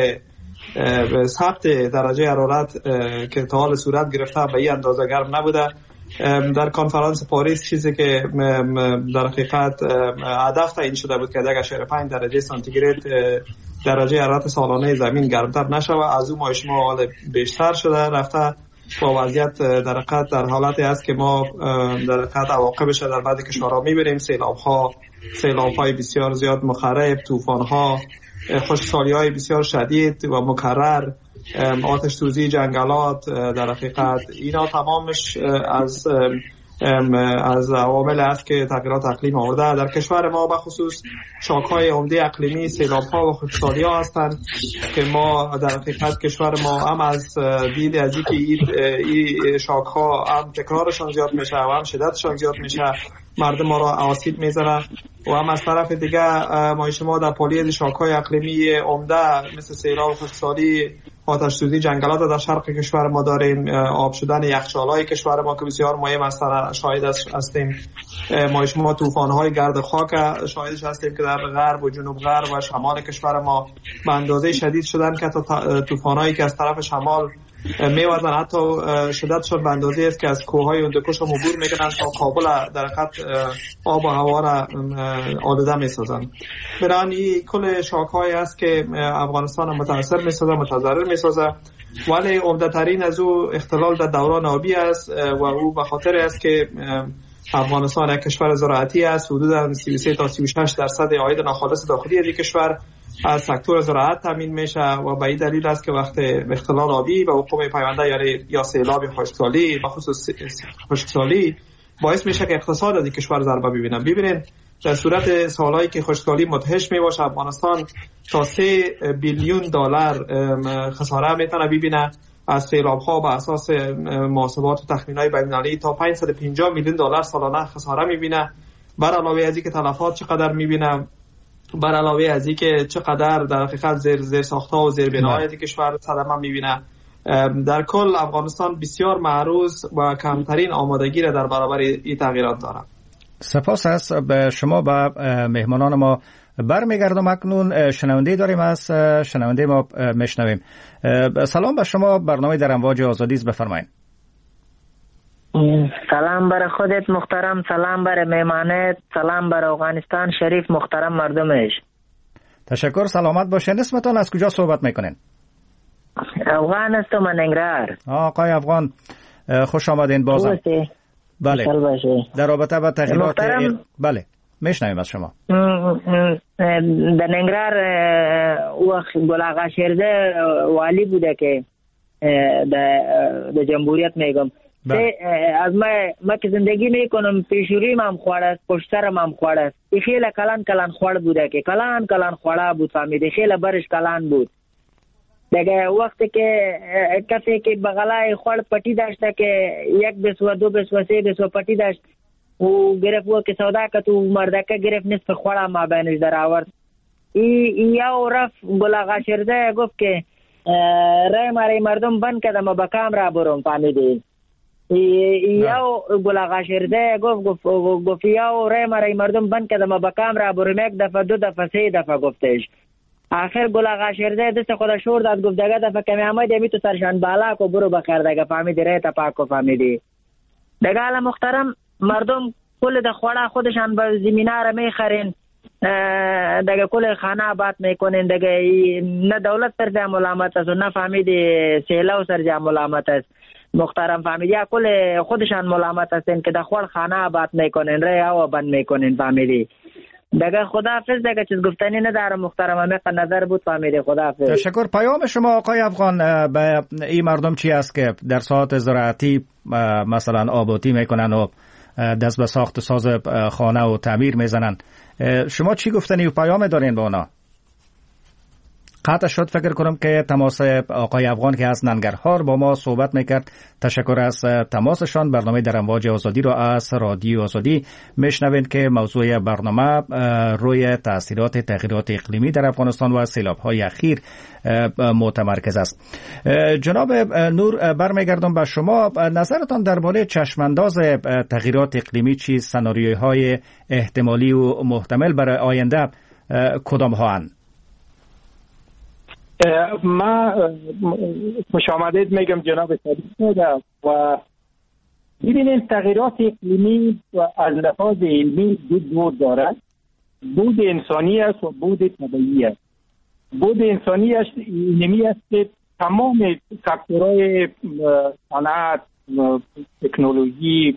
ثبت درجه حرارت که تا حال صورت گرفته به این اندازه گرم نبوده. در کنفرانس پاریس چیزی که در حقیقت هدف تعیین شده بود که 1.5 درجه سانتیگراد درجه حرارت سالانه زمین گرمتر نشود، از اون ما شما حال بیشتر شده رفته با وضعیت در حقیقت در حالتی است که ما در حقیقت عواقبش در بعضی کشورها می‌بینیم. سیلاب‌های بسیار زیاد مخرب، طوفان‌ها، خشکسالی‌های بسیار شدید و مکرر، آتش سوزی جنگلات، در حقیقت اینا تمامش از عوامل است که تغییرات اقلیم آورده. در کشور ما به خصوص شاک‌های عمده اقلیمی سیلاب‌ها و خشکسالی‌ها هستند که ما در حقیقت کشور ما هم از دید از اینکه این شاک‌ها هم تکرارشان زیاد میشه و هم شدتشان زیاد میشه مردم ما را آسیب میزنه و هم از طرف دیگه ما شما در پالیز شاک‌های اقلیمی عمده مثل سیلاب و خشکسالی آتش سوزی جنگلات در شرق کشور ما داریم، آب شدن یخچال‌های کشور ما که بسیار مهم است شاهد هستیم، ما شما طوفان‌های گرد خاک شاهدش هستیم که در غرب و جنوب غرب و شمال کشور ما به اندازه شدید شدن که طوفان‌هایی که از طرف شمال میوزن حتی شدتشون به اندازه است که از کوههای هندوکش عبور میکنن تا کابل در حقیقت آب و هوا را آلوده میسازن. برای کل شاک‌هایی است که افغانستان متاثر میسازه، متضرر میسازه، ولی عمده‌ترین از او اختلال در دوران آبی است و او به خاطر است که افغانستان یک کشور زراعتی است. حدود 33 تا 36% عاید ناخالص داخلی از کشور از سکتور زراعت تامین میشه و به این دلیل است که وقت اختلال آبی و حکومت پیونده یا سیلاب خشکسالی به خصوص خشکسالی باعث میشه که اقتصاد از کشور ضربه ببینه. ببینید در صورت سالهایی که خشکسالی مدهش میباشه افغانستان تا 3 بیلیون دلار خساره میتونه ببینه از سیلاب‌ها به اساس محاسبات و تخمین‌های بین‌المللی تا 550 میلیون دلار سالانه خساره می‌بینه. بر علاوه از اینکه تلفات چقدر می‌بینه، بر علاوه از اینکه چقدر در حقیقت زیر ساخت‌ها و زیر بناهای کشور صدمه می‌بینه، در کل افغانستان بسیار معروض و کمترین آمادگی را در برابر این تغییرات دارد. سپاس است به شما. به مهمانان ما برمیگردم. اکنون شنونده داریم، از شنونده ما میشنویم. سلام به شما، برنامه در امواج آزادی است، بفرمایید. سلام بر خودت محترم، سلام بر مهمانت، سلام بر افغانستان شریف محترم مردمش. تشکر، سلامت باشین. اسمتان از کجا صحبت میکنین؟ افغان هستم، من ننگرهار. آقای افغان خوش آمدین بازم. بله، در رابطه با تغییرات بله میشنویم از شما. در ننگرهار وقت گل آقا شیرزه والی بوده که در جمهوریت میگم از ما که زندگی میکنم پیشوری هم خواد است، پشت سرم هم خواد است. خیلی کلان خواد بوده که کلان خواد بود، فهمیده خیلی برش کلان بود. دیگه وقتی که کسی که بغلای خواد پټی داشته که 1 بسوه 2 بسوه 3 بسوه پټی داشت و گرفت و که سودا که تو مردکه گرفت نصف خوڑا ما بینش در آورد. یا رفت گل آقا شیرزه گفت که رای ماری مردم بند کدم و با کامرا برم، فهمیدی؟ یا گل آقا شیرزه گفت یا رای ماری مردم بند کدم و با کامرا برم، 1 دفعه 2 دفعه 3 دفعه گفتش. آخر گل آقا شیرزه دست خود شور داد، گفت دیگه دفعه کمی آمد می تو سرشان بالا کو برو بخیر دیگه، فهمیدی؟ رای تا پاک کو، فهمیدی؟ دیگه حالا محترم مردم کل د خوړه خودشان به زمینه را میخرین، دیگه کل خانه آباد میکنین، دیگه نه دولت سر جا ملامت است و نه فهمیدی سیلاب سر جا ملامت است. محترم فهمیدی کل خودشان ملامت هستین که د خوړ خانه آباد میکنین، رای هوا بند میکنین، فهمیدی؟ دیگه خداحافظ، دیگه چیز گفتنی ندارم محترم، همه نظر بود، فهمیدی؟ خداحافظ. تشکر. پیام شما آقای افغان به این مردم چی است که در ساحت زراعتی مثلا آبادی میکنن و دست به ساخت ساز خانه و تعمیر میزنن، شما چی گفتنی و پیام دارین به اونا؟ قطع شد فکر کنم که تماس آقای افغان که از ننگرهار با ما صحبت میکرد. تشکر از تماسشان. برنامه در امواج آزادی را از رادیو آزادی میشنوید که موضوع برنامه روی تاثیرات تغییرات اقلیمی در افغانستان و سیلاب‌های اخیر متمرکز است. جناب نور، برمیگردم به شما. نظرتان درباره چشمانداز تغییرات اقلیمی چیست؟ سناریوهای احتمالی و محتمل برای آینده کدام هاند؟ ما خوش آمدید میگم جناب صدیق. و ببینید تغییرات اقلیمی از لحاظ علمی دو بود دارد، بود انسانی است و بود طبیعی است. بود انسانی است اینمی است که تمام سکتورهای صنعت، تکنولوژی،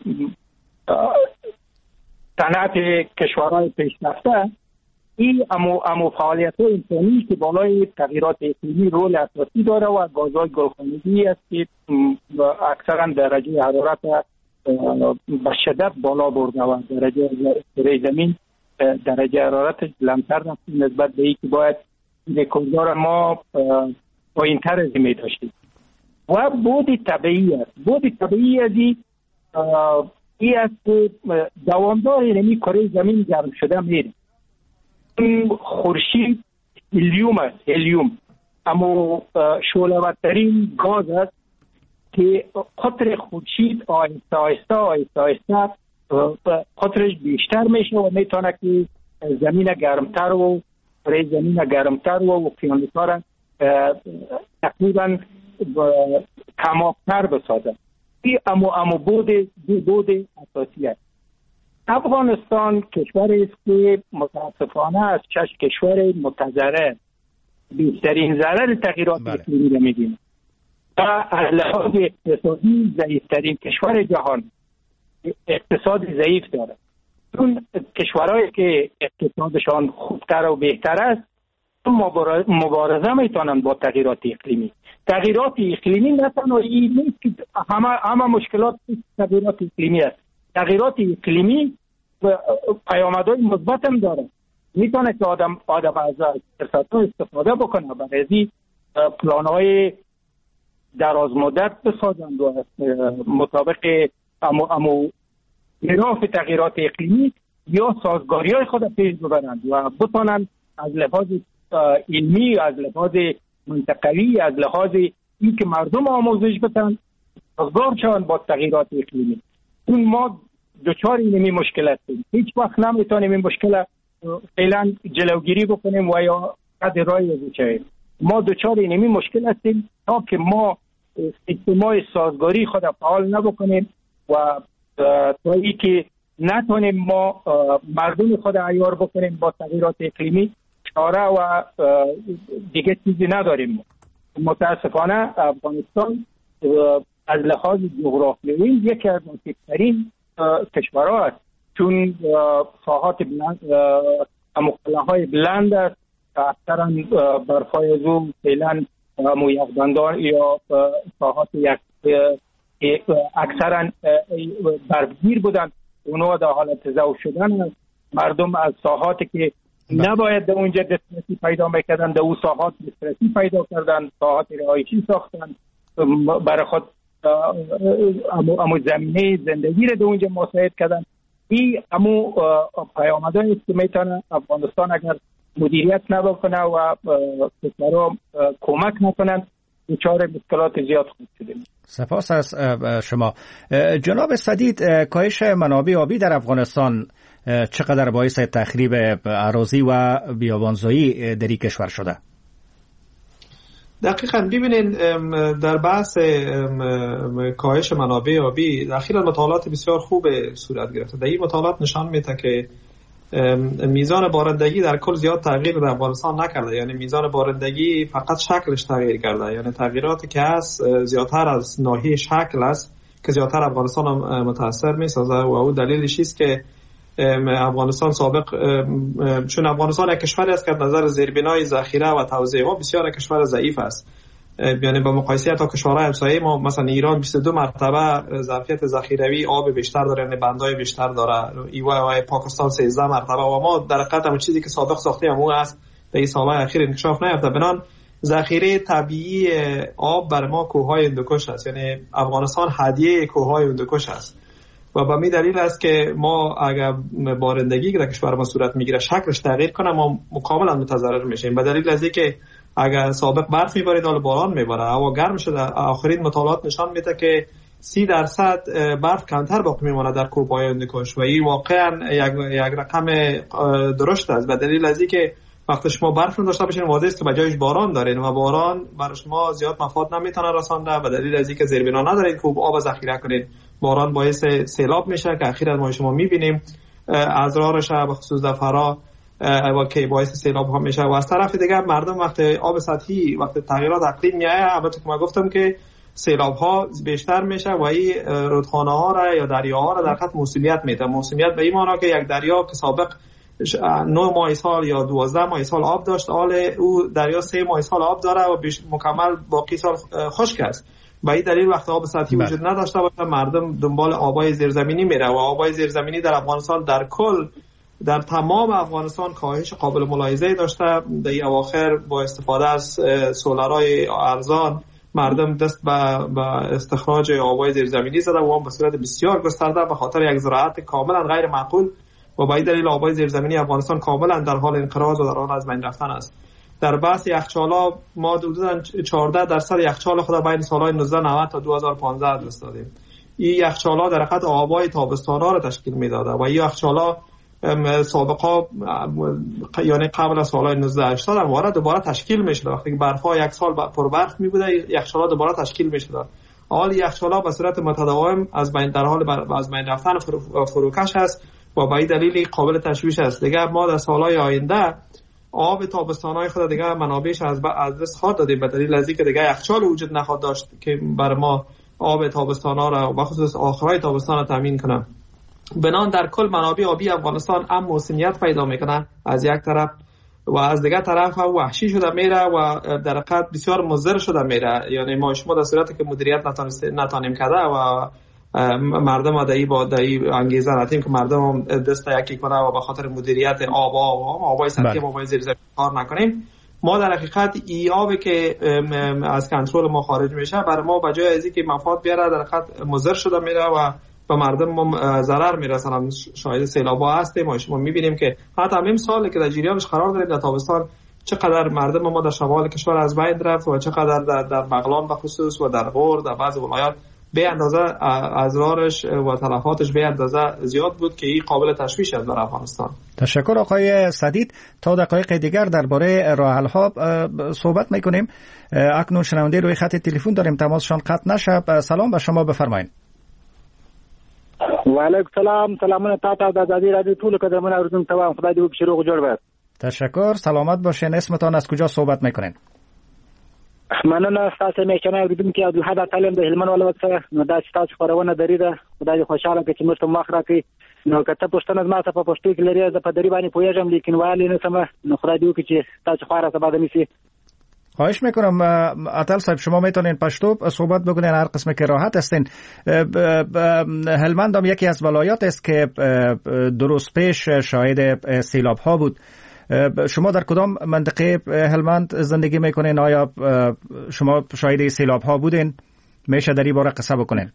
صنعت کشورهای پیشرفته این امو فعالیت های انسانی که بالای تغییرات اقلیمی رول اساسی داره و گازهای گلخانگی است که اکثرا درجه حرارت به شدت بالا برده و درجه زمین درجه حرارت لمتر نسبت به این که باید رکورددار ما پایین‌تر از این داشتیم. و بود طبیعی است. بود طبیعی از این است که دوامدار اینمی کره زمین گرم شده میره. خورشید هلیوم است. هلیوم اما شعله‌ورترین گاز است که قطر خورشید آهسته آهسته قطرش بیشتر میشه و میتونه که زمین گرمتر و برای زمین گرمتر و اقیانوس‌ها را تقریبا کم‌آب‌تر بسازد. این اما بود اساسی است. افغانستان کشوری است که متاسفانه از چشم کشور متضرر بیشترین ضرر تغییرات اقلیمی را می‌بینه و از لحاظ اقتصادی ضعیف‌ترین کشور جهان اقتصاد ضعیف دارد. چون کشورهایی که اقتصادشان خوبتر و بهتر است مبارزه میتونن با تغییرات اقلیمی. تغییرات اقلیمی نه تنها این نیست که همه مشکلات تغییرات اقلیمی است. تغییرات اقلیمی پیامدهای مثبت هم داره. میتونه که آدم از فرصت‌ها استفاده بکنه برای پلان‌های دراز مدت بسازند و مطابق خلاف تغییرات اقلیمی یا سازگاری‌های خود پیش ببرند و بتونن از لحاظ علمی، از لحاظ منطقوی، از لحاظ این که مردم آموزش بتن سازگار شوند با تغییرات اقلیمی. اون ما دچار این مشکل هستیم. هیچ وقت نمیتونیم این مشکل فعلا جلوگیری بکنیم و یا قد رای بچیم. ما دچار این مشکل هستیم تا که ما سیستم‌های سازگاری خود فعال نبکنیم و تا ای که نتونیم ما مردم خود عیار بکنیم با تغییرات اقلیمی چاره و دیگه چیزی نداریم. متاسفانه افغانستان از لحاظ جغرافیایی یکی از مهمترین کشورها است چون ساحات بلند مقله‌های بلند است اکثرا برفای زو فعلا یخبندان یا ساحات اکثرا برفگیر بودن اونها در حالت ضعف شدن است. مردم از ساحاتی که نباید در اونجا دسترسی پیدا میکردن در اون ساحات دسترسی پیدا کردن، ساحات رهایشی ساختن برای خود امو زمینه زندگی رو در اونجا مساعد کردن. این امو پیامدهایی است که میتونه افغانستان اگر مدیریت نبکنه و کشورها کمک نکنن دچار مشکلات زیاد خود شدیم. سپاس از شما. جناب سدید، کاهش منابع آبی در افغانستان چقدر باعث تخریب اراضی و بیابانزایی در این کشور شده؟ دقیقاً ببینین در بحث کاهش منابع آبی اخیراً مطالعات بسیار خوب صورت گرفته. در این مطالعات نشان میده که میزان بارندگی در کل زیاد تغییر در افغانستان نکرده، یعنی میزان بارندگی فقط شکلش تغییر کرده، یعنی تغییراتی که هست زیادتر از ناحیه شکل است که زیادتر افغانستان متاثر میسازه و او دلیلش است که افغانستان سابق چون افغانستان یک کشوری است که از نظر زیربنای ذخیره و توزیع ها بسیار کشور ضعیف است، یعنی با مقایسه تا کشورهای همسایه ما مثلا ایران 22 مرتبه ظرفیت ذخیروی آب بیشتر داره، یعنی بندای بیشتر داره، و پاکستان 13 مرتبه و ما در حقیقت هم چیزی که سابق ساختیم اون است در این سالهای اخیر انکشاف نیافته. بنان ذخیره طبیعی آب بر ما کوههای هندوکش است، یعنی افغانستان هدیه کوههای هندوکش است و به می دلیل است که ما اگر بارندگی که در کشور ما صورت میگیره شکلش تغییر کنه ما کاملا متضرر میشیم. به دلیل از اینکه اگر سابق برف میبارید حالا باران میباره، هوا گرم شده، آخرین مطالعات نشان میده که 30% برف کمتر باقی میمونه در کوههای هندوکش و این واقعا یک رقم درشت است. به دلیل از اینکه وقتی شما برف نداشته باشین واضحه است که بجایش باران دارین و باران برای شما زیاد مفاد نمیتونه رسانده، به دلیل از اینکه زیربنا ندارین خوب آب ذخیره کنین. باران باعث سیلاب میشه که اخیراً ما شما میبینیم ازرارش به خصوص در فرا و که باعث سیلاب ها میشه. و از طرف دیگه مردم وقتی آب سطحی وقتی تغییرات اقلیم میاد، البته که ما گفتم که سیلاب ها بیشتر میشه و این رودخانه ها را یا دریاها را در خط موسمیت میده. موسمیت به این معنی که یک دریا که سابق 9 ماه سال یا 12 ماه سال آب داشت، حال او دریا 3 ماه سال آب داره و مکمل باقی سال خشک است. به این دلیل وقتی آب سطحی وجود نداشته باشه مردم دنبال آبای زیرزمینی میره و آبای زیرزمینی در افغانستان در کل در تمام افغانستان کاهش قابل ملاحظه داشته. در این اواخر با استفاده از سولارهای ارزان مردم دست به استخراج آبای زیرزمینی زده و هم به صورت بسیار گسترده به خاطر یک زراعت کاملا غیر معقول و به این دلیل آبای زیرزمینی افغانستان کاملا در حال انقراض و در حال از بین رفتن است. در بحث یخچالا ما حدوداً 14% یخچال خود بین سالهای 1990 تا 2015 دست دادیم. این یخچالا در حقیقت آبای تابستان‌ها را تشکیل میداده و این یخچالا سابقا یعنی قبل از سالهای 1980 هم دوباره تشکیل میشد. وقتی که برف‌ها یک سال پر برف میبوده یخچالا دوباره تشکیل میشد. حال یخچالا به صورت متداوم از بین در حال از بین رفتن فروکش است و به این دلیل قابل تشویش است. دیگه ما در سالهای آینده آب تابستان‌های خود دیگه منابعش از دست خواهد دادیم به دلیل از اینکه دیگه یخچال وجود نخواهد داشت که بر ما آب تابستان‌ها را و خصوص آخرای تابستان را تامین کنه. بنان در کل منابع آبی افغانستان هم موسمیت پیدا میکنه از یک طرف و از دیگر طرف هم وحشی شده میره و در حقیقت بسیار مضر شده میره. یعنی ما شما در صورتی که مدیریت نتانیم کرده و مردم با دایی انگیزه ندیم که مردم دست یکی کنه و به خاطر مدیریت آبای سطحی و آبای زیرزمینی کار نکنیم، ما در حقیقت ای آبی که از کنترل ما خارج میشه برای ما بجای از اینکه مفاد بیاره در حقیقت مضر شده میره و به مردم ضرر میرسن. شاهد سیلاب‌ها هستیم و شما میبینیم که حتی همین سال که در جریانش قرار داریم در تابستان چقدر مردم ما در شمال کشور از بین رفت و چقدر در بغلان به خصوص و در غور در بعض ولایات به اندازه اضرارش و تلفاتش به اندازه زیاد بود که این قابل تشویش است در افغانستان. تشکر آقای سدید. تا دقایق دیگر درباره راه حل‌ها صحبت میکنیم. اکنون شنونده روی خط تلفن داریم، تماسشان قطع نشه. سلام به شما، بفرمایید. و علیکم سلام. سلامونه تاسو د ازادي رادیو ټول قدرمن اوریدونکو ته خدای دې وکړي روغ جوړ وي. تشکر. سلامت باشین. اسمتان از کجا صحبت میکنین؟ مننه. تاسو میشنه اوریدونکو عبدالحد تعلیم د هلمند ولایت څخه. نو دا چې تاسو خبرونه درې ده خدای دې خوشاله کړي چې موږ ته مخ راکړي. نو کته پښتنه ما ته په پښتو کې لري د پدری باندې پوهیږم لیکن وایي نه سم. نو خدای دې وکړي چې تاسو خبره سبا د نیسی. خواهش میکنم عطل صاحب شما میتونین پشتو صحبت بکنین هر قسم که راحت هستین. هلمند هم یکی از ولایات است که درست پیش شاهد سیلاب ها بود. شما در کدام منطقه هلمند زندگی میکنین؟ آیا شما شاهد سیلاب ها بودین؟ میشه در این باره قصه بکنین؟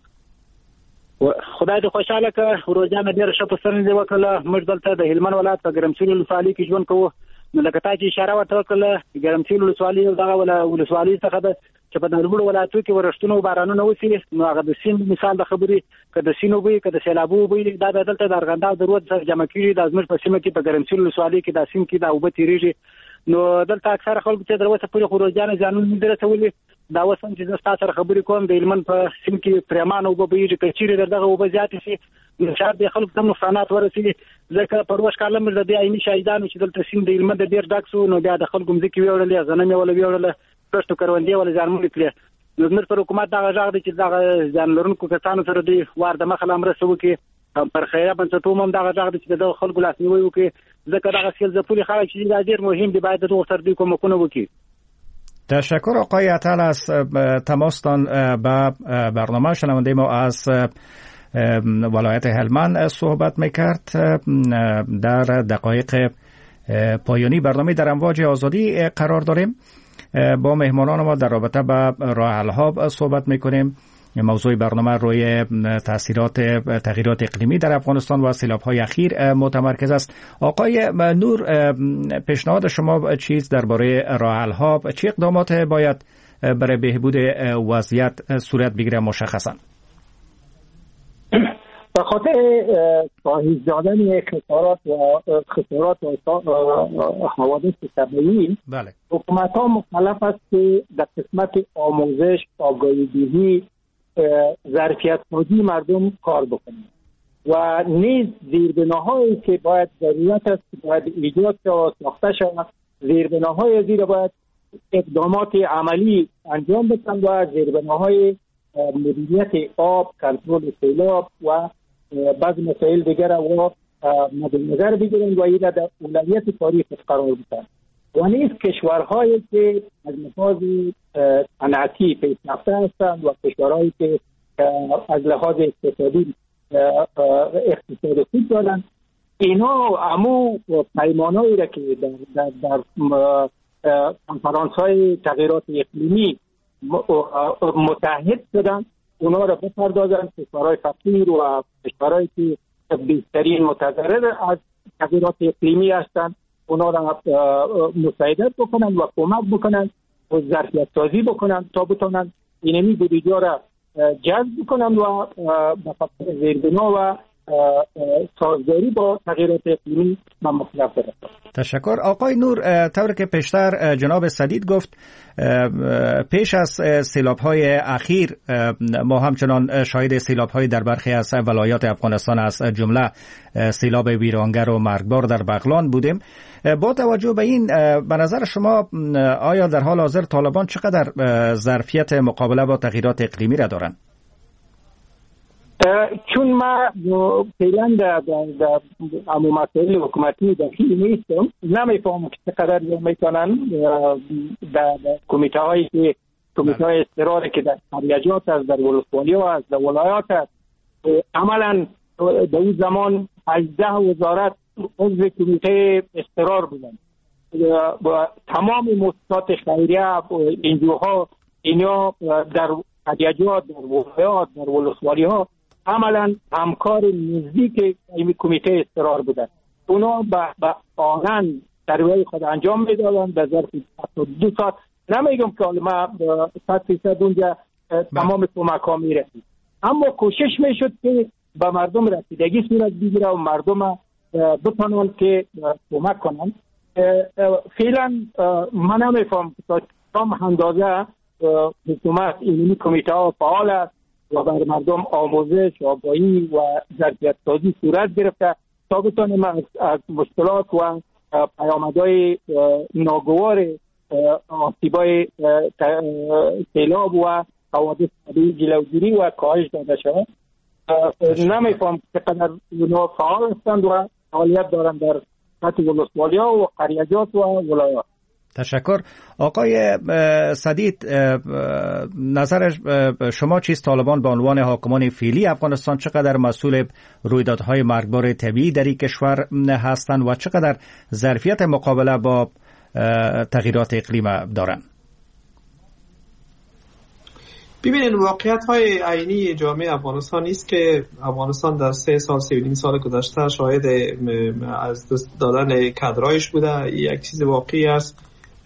خدای دې خوشاله کړه. روزانه ډیر ښه پسند دی وکړه. موږ دلته د هلمند ولایت په ګرمسیر ولسوالۍ کې ژوند کوو. نو لکه تا چې اشاره ورته وکړه ګرمسیر ولسوالۍ دغه ولسوالۍ څخه ده چې په نورو ولایتو کې ورښتونه او بارانونه وشي. نو هغه د سیند مثال د خبرې که د سیند وي که د سیلابو وي دا دلته د ارغنداب د رود سره جمع کېږي. دا زموږ په سیمه کې په ګرمسیر ولسوالۍ کې دا سیند کې دا اوبه تېرېږي. نو دلته اکثره خلکو چې در اوسه پورې خو روزانه ځانونه نه دي رسولي. دا اوس هم چې زه ستا سره خبرې کوم د هلمند په سیند کې پرېمانه اوبه بهېږي. که چېرې در دغه اوبه زیاتې شي نو شاید د خلکو ته نقصانات ورسېږي. ځکه پروش کاله موږ د دې عیني شاهدانو چې دلته سیند د هلمند ډېر ډک شو. نو بیا د خلکو مځکې ویوړلې، غنم یې وله ویوړله، کښت کروندې وله زیانمنې کړې. نو زموږ پر حکومت دغه غږ دی چې دغه ځان لرونکو کسانو سره دوی وار د مخه لا مرسته وکړي. پر خیریه بنسټونو هم دغه غږ دی چې د خلکو لاسنیوی وکړي. ځکه دغه سیل ځپلي خلک چې دا ډېر مهم دي، باید دغو سره دوی کومکونه وکړي. تشکر آقای عطل از تماستان به برنامه. شنونده ما از ولایت هلمند صحبت میکرد. در دقایق پایانی برنامه در امواج آزادی قرار داریم. با مهمانان ما در رابطه با راه حل‌ها صحبت میکنیم. موضوع برنامه روی تاثیرات تغییرات اقلیمی در افغانستان و سیلاب‌های اخیر متمرکز است. آقای نور، پیشنهاد شما چیز درباره راه حل‌ها، چه اقدامات باید برای بهبود وضعیت صورت بگیره مشخصاً؟ به خاطر کاهش دادن خسارات و حوادث طبیعی، بله، حکومت‌ها مکلف است که در قسمت آموزش، آگاهی‌دهی، ظرفیت‌سازی مردم کار بکنند و نیز زیربناهایی که باید ضرورت است باید ایجاد و ساخته شود، زیربناهای زیر باید اقدامات عملی انجام بدن و زیربناهای مدیریت آب، کنترل سیلاب و بعض مسائل دیگر و مد نظر بگیرند و این در اولویت کاری قرار بدن. و نیز کشورهایی که از لحاظ صنعتی پیشرفته هستند و کشورهایی که از لحاظ اقتصادی اقتصاد خوب دارند، اینا همو پیمانهایی را که در کنفرانس‌های تغییرات اقلیمی متحد شدن اونا را بپردازند. کشورهای فقیر و کشورهایی که بیشترین متضرر از تغییرات اقلیمی هستند اونا را مساعدت بکنن و کمک بکنن و ظرفیت سازی بکنن تا بتونن اینمی بودجه را جذب بکنن و به زیربنا و سازگاری با تغییرات اقلیمی مخالف برسند. تشکر. آقای نور، طور که پیشتر جناب سدید گفت، پیش از سیلاب‌های اخیر ما همچنان شاهد سیلاب‌های در برخی از ولایات افغانستان از جمله سیلاب ویرانگر و مرگبار در بغلان بودیم. با توجه به این، به نظر شما آیا در حال حاضر طالبان چقدر ظرفیت مقابله با تغییرات اقلیمی را دارند؟ چون ما فعلا در مسائل حکومتی داخلی نیستم، نمیفهمم که چقدر میتونن در کمیته های اضطراری که در قریجات است، در ولسوالی ها است، در ولایات است، عملا در اون زمان 18 وزارت عضو کمیته اضطرار بودن و تمام مؤسسات خیریه انجوها اینا در قریجات، در ولایات، در ولسوالی ها عملا همکار نزدیک این کمیته اضطرار بودن. اونا به آهن سروی خود انجام میدادن در ظرف 2 ساعت. نمیگم که ما 100% اونجا تمام کمک ها میرسید، اما کوشش میشد که به مردم رسیدگی صورت بگیره و مردم بتونن که کمک کنن. فعلا من نمیفهم که تا اندازه حکومت این کمیته ها فعال است و بر مردم آموزش، آگاهی و ظرفیت سازی صورت گرفته تا بتونیم از مشکلات و پیامدهای ناگوار آسیبای سیلاب و حوادث طبیعی جلوگیری و کاهش داده شود. نمیفهم چقدر اونا فعال هستند و فعالیت دارند در سطح ولسوالی‌ها و قریجات و ولایات. تشکر. آقای سدید، نظر شما چیست؟ طالبان به عنوان حاکمان فعلی افغانستان چقدر مسئول رویدادهای مرگبار طبیعی در این کشور هستند و چقدر ظرفیت مقابله با تغییرات اقلیم دارند؟ ببینید، واقعیت های عینی جامعه افغانستان است که افغانستان در 3 سال 3.5 سال گذشته شاهد از دست دادن کادرایش بوده. یک چیز واقعی است.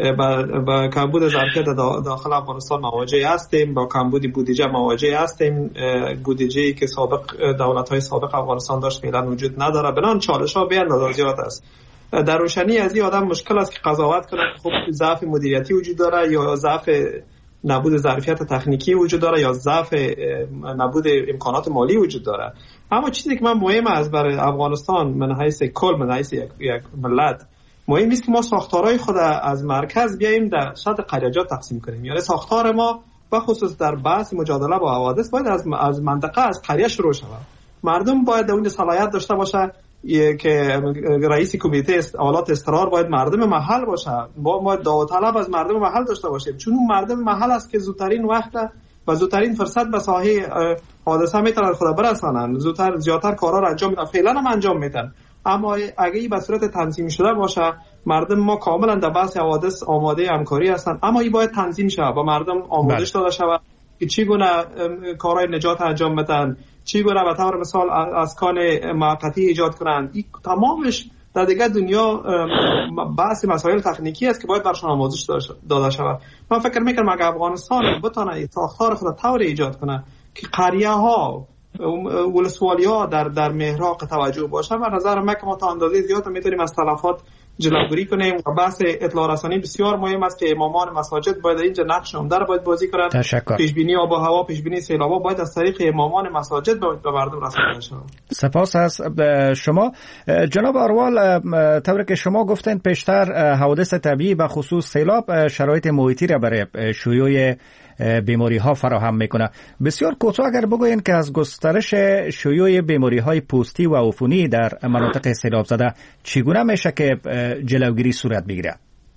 با کمبود ظرفیت داخل افغانستان مواجه هستیم، با کمبود بودجه مواجه هستیم. بودجه‌ای که دولت‌های سابق افغانستان داشت فعلا وجود نداره. بنان چالش‌ها به اندازه زیاد است. در روشنی از این آدم مشکل است که قضاوت کنه خب ضعف مدیریتی وجود داره یا ضعف نبود ظرفیت تکنیکی وجود داره یا ضعف نبود امکانات مالی وجود داره. اما چیزی که من مهم است برای افغانستان من حیث کل، من حیث یک ملت، مهم است که ما ساختارهای خود از مرکز بیاییم در سطح قریجات تقسیم کنیم. یعنی ساختار ما به خصوص در بحث مجادله با حوادث باید از منطقه، از قریه شروع شود. مردم باید اون صلاحیت داشته باشه که رئیس کمیته آلات اضطرار باید مردم محل باشه. ما داوطلب از مردم محل داشته باشیم، چون اون مردم محل است که زودترین وقت و زودترین فرصت به ساحه حادثه میتونن خود برسانن، زیادتر کارا را انجام میدن. فعلا هم انجام میدن، اما اگه این به صورت تنظیم شده باشه، مردم ما کاملا در بحث حوادث آماده همکاری هستن، اما این باید تنظیم شود، با مردم آموزش داده شود که چگونه کارهای نجات انجام بدن، چگونه به طور مثال اسکان موقتی ایجاد کنند. این تمامش در دیگه دنیا بحث مسائل تکنیکی است که باید برشان آموزش داده شود. من فکر میکنم اگه افغانستان بتونه ساختار خود طور ایجاد کنه که قریه ها ولسوالی ها در محراق توجه باشه، و نظر من که ما تا اندازه زیاد میتونیم از تلفات جلوگیری کنیم. و بحث اطلاع رسانی بسیار مهم است که امامان مساجد باید اینجا نقش عمده را باید بازی کنند. پیش بینی آب و هوا، پیش بینی سیلاب‌ها باید از طریق امامان مساجد به مردم رسانده شود. سپاس از شما جناب اروال. طوری که شما گفتن پیشتر، حوادث طبیعی و خصوص سیلاب شرایط محیطی را برای شیوع بیماری ها فراهم میکنه. بسیار کوتاه اگر بگوین که از گسترش شیوع بیماری های پوستی و عفونی در مناطق سیلاب زده چگونه میشه که جلوگیری صورت بگیره؟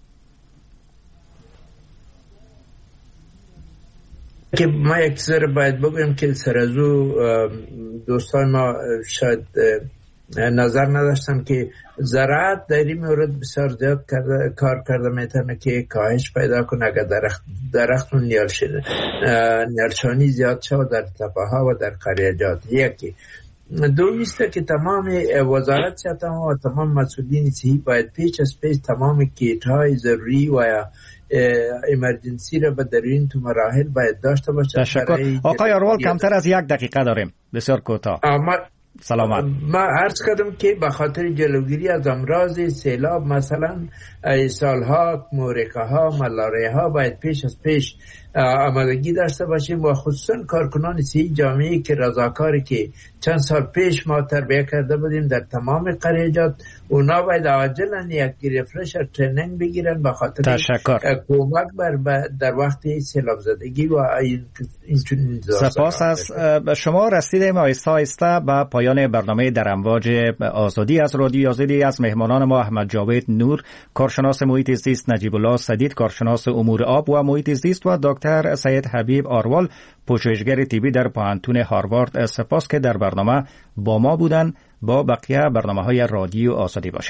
که ما یک ذره باید بگویم که سر از او دوستان ما شاید نظر نداشتن که زراعت در این مورد بسیار زیاد کار کرده میتونه که کاهش پیدا کنه. اگر درختون نیالشانی زیاد شد در تپه ها و در قریجات. یکی دوم است که تمام وزارت صحت و تمام مسئولین صحی باید پیش از پیش تمام کیت های ضروری و ایمرجنسی را به درین تو مراحل باید داشته باشد. تشکر. آقای اروال کمتر از 1 دقیقه داریم، بسیار کوتاه. سلامت. ما عرض کردم که به خاطر جلوگیری از امراض سیلاب مثلا اسهال‌ها، مورقه‌ها، ملاریا باید پیش از پیش آمادگی داشته باشیم و خصوصا کارکنان صحی جامعه که رضاکاری که چند سال پیش ما تربیت کرده بودیم در تمام قریجات، اونا باید عاجلا یک ریفرش ترینینگ بگیرن به خاطر کمک در وقت سیلاب زدگی و این سپاس از شما. رسیدیم آهسته آهسته به پایان برنامه در امواج آزادی از رادیو آزادی. از مهمانان ما احمد جاوید نور، کارشناس محیط زیست، نجیب الله سدید، کارشناس امور آب و محیط زیست و دکتر سید حبیب آروال، پژوهشگر طبی در پوهنتون هاروارد. سپاس که در برنامه با ما بودن. با بقیه برنامه‌های رادیو آزادی باشید.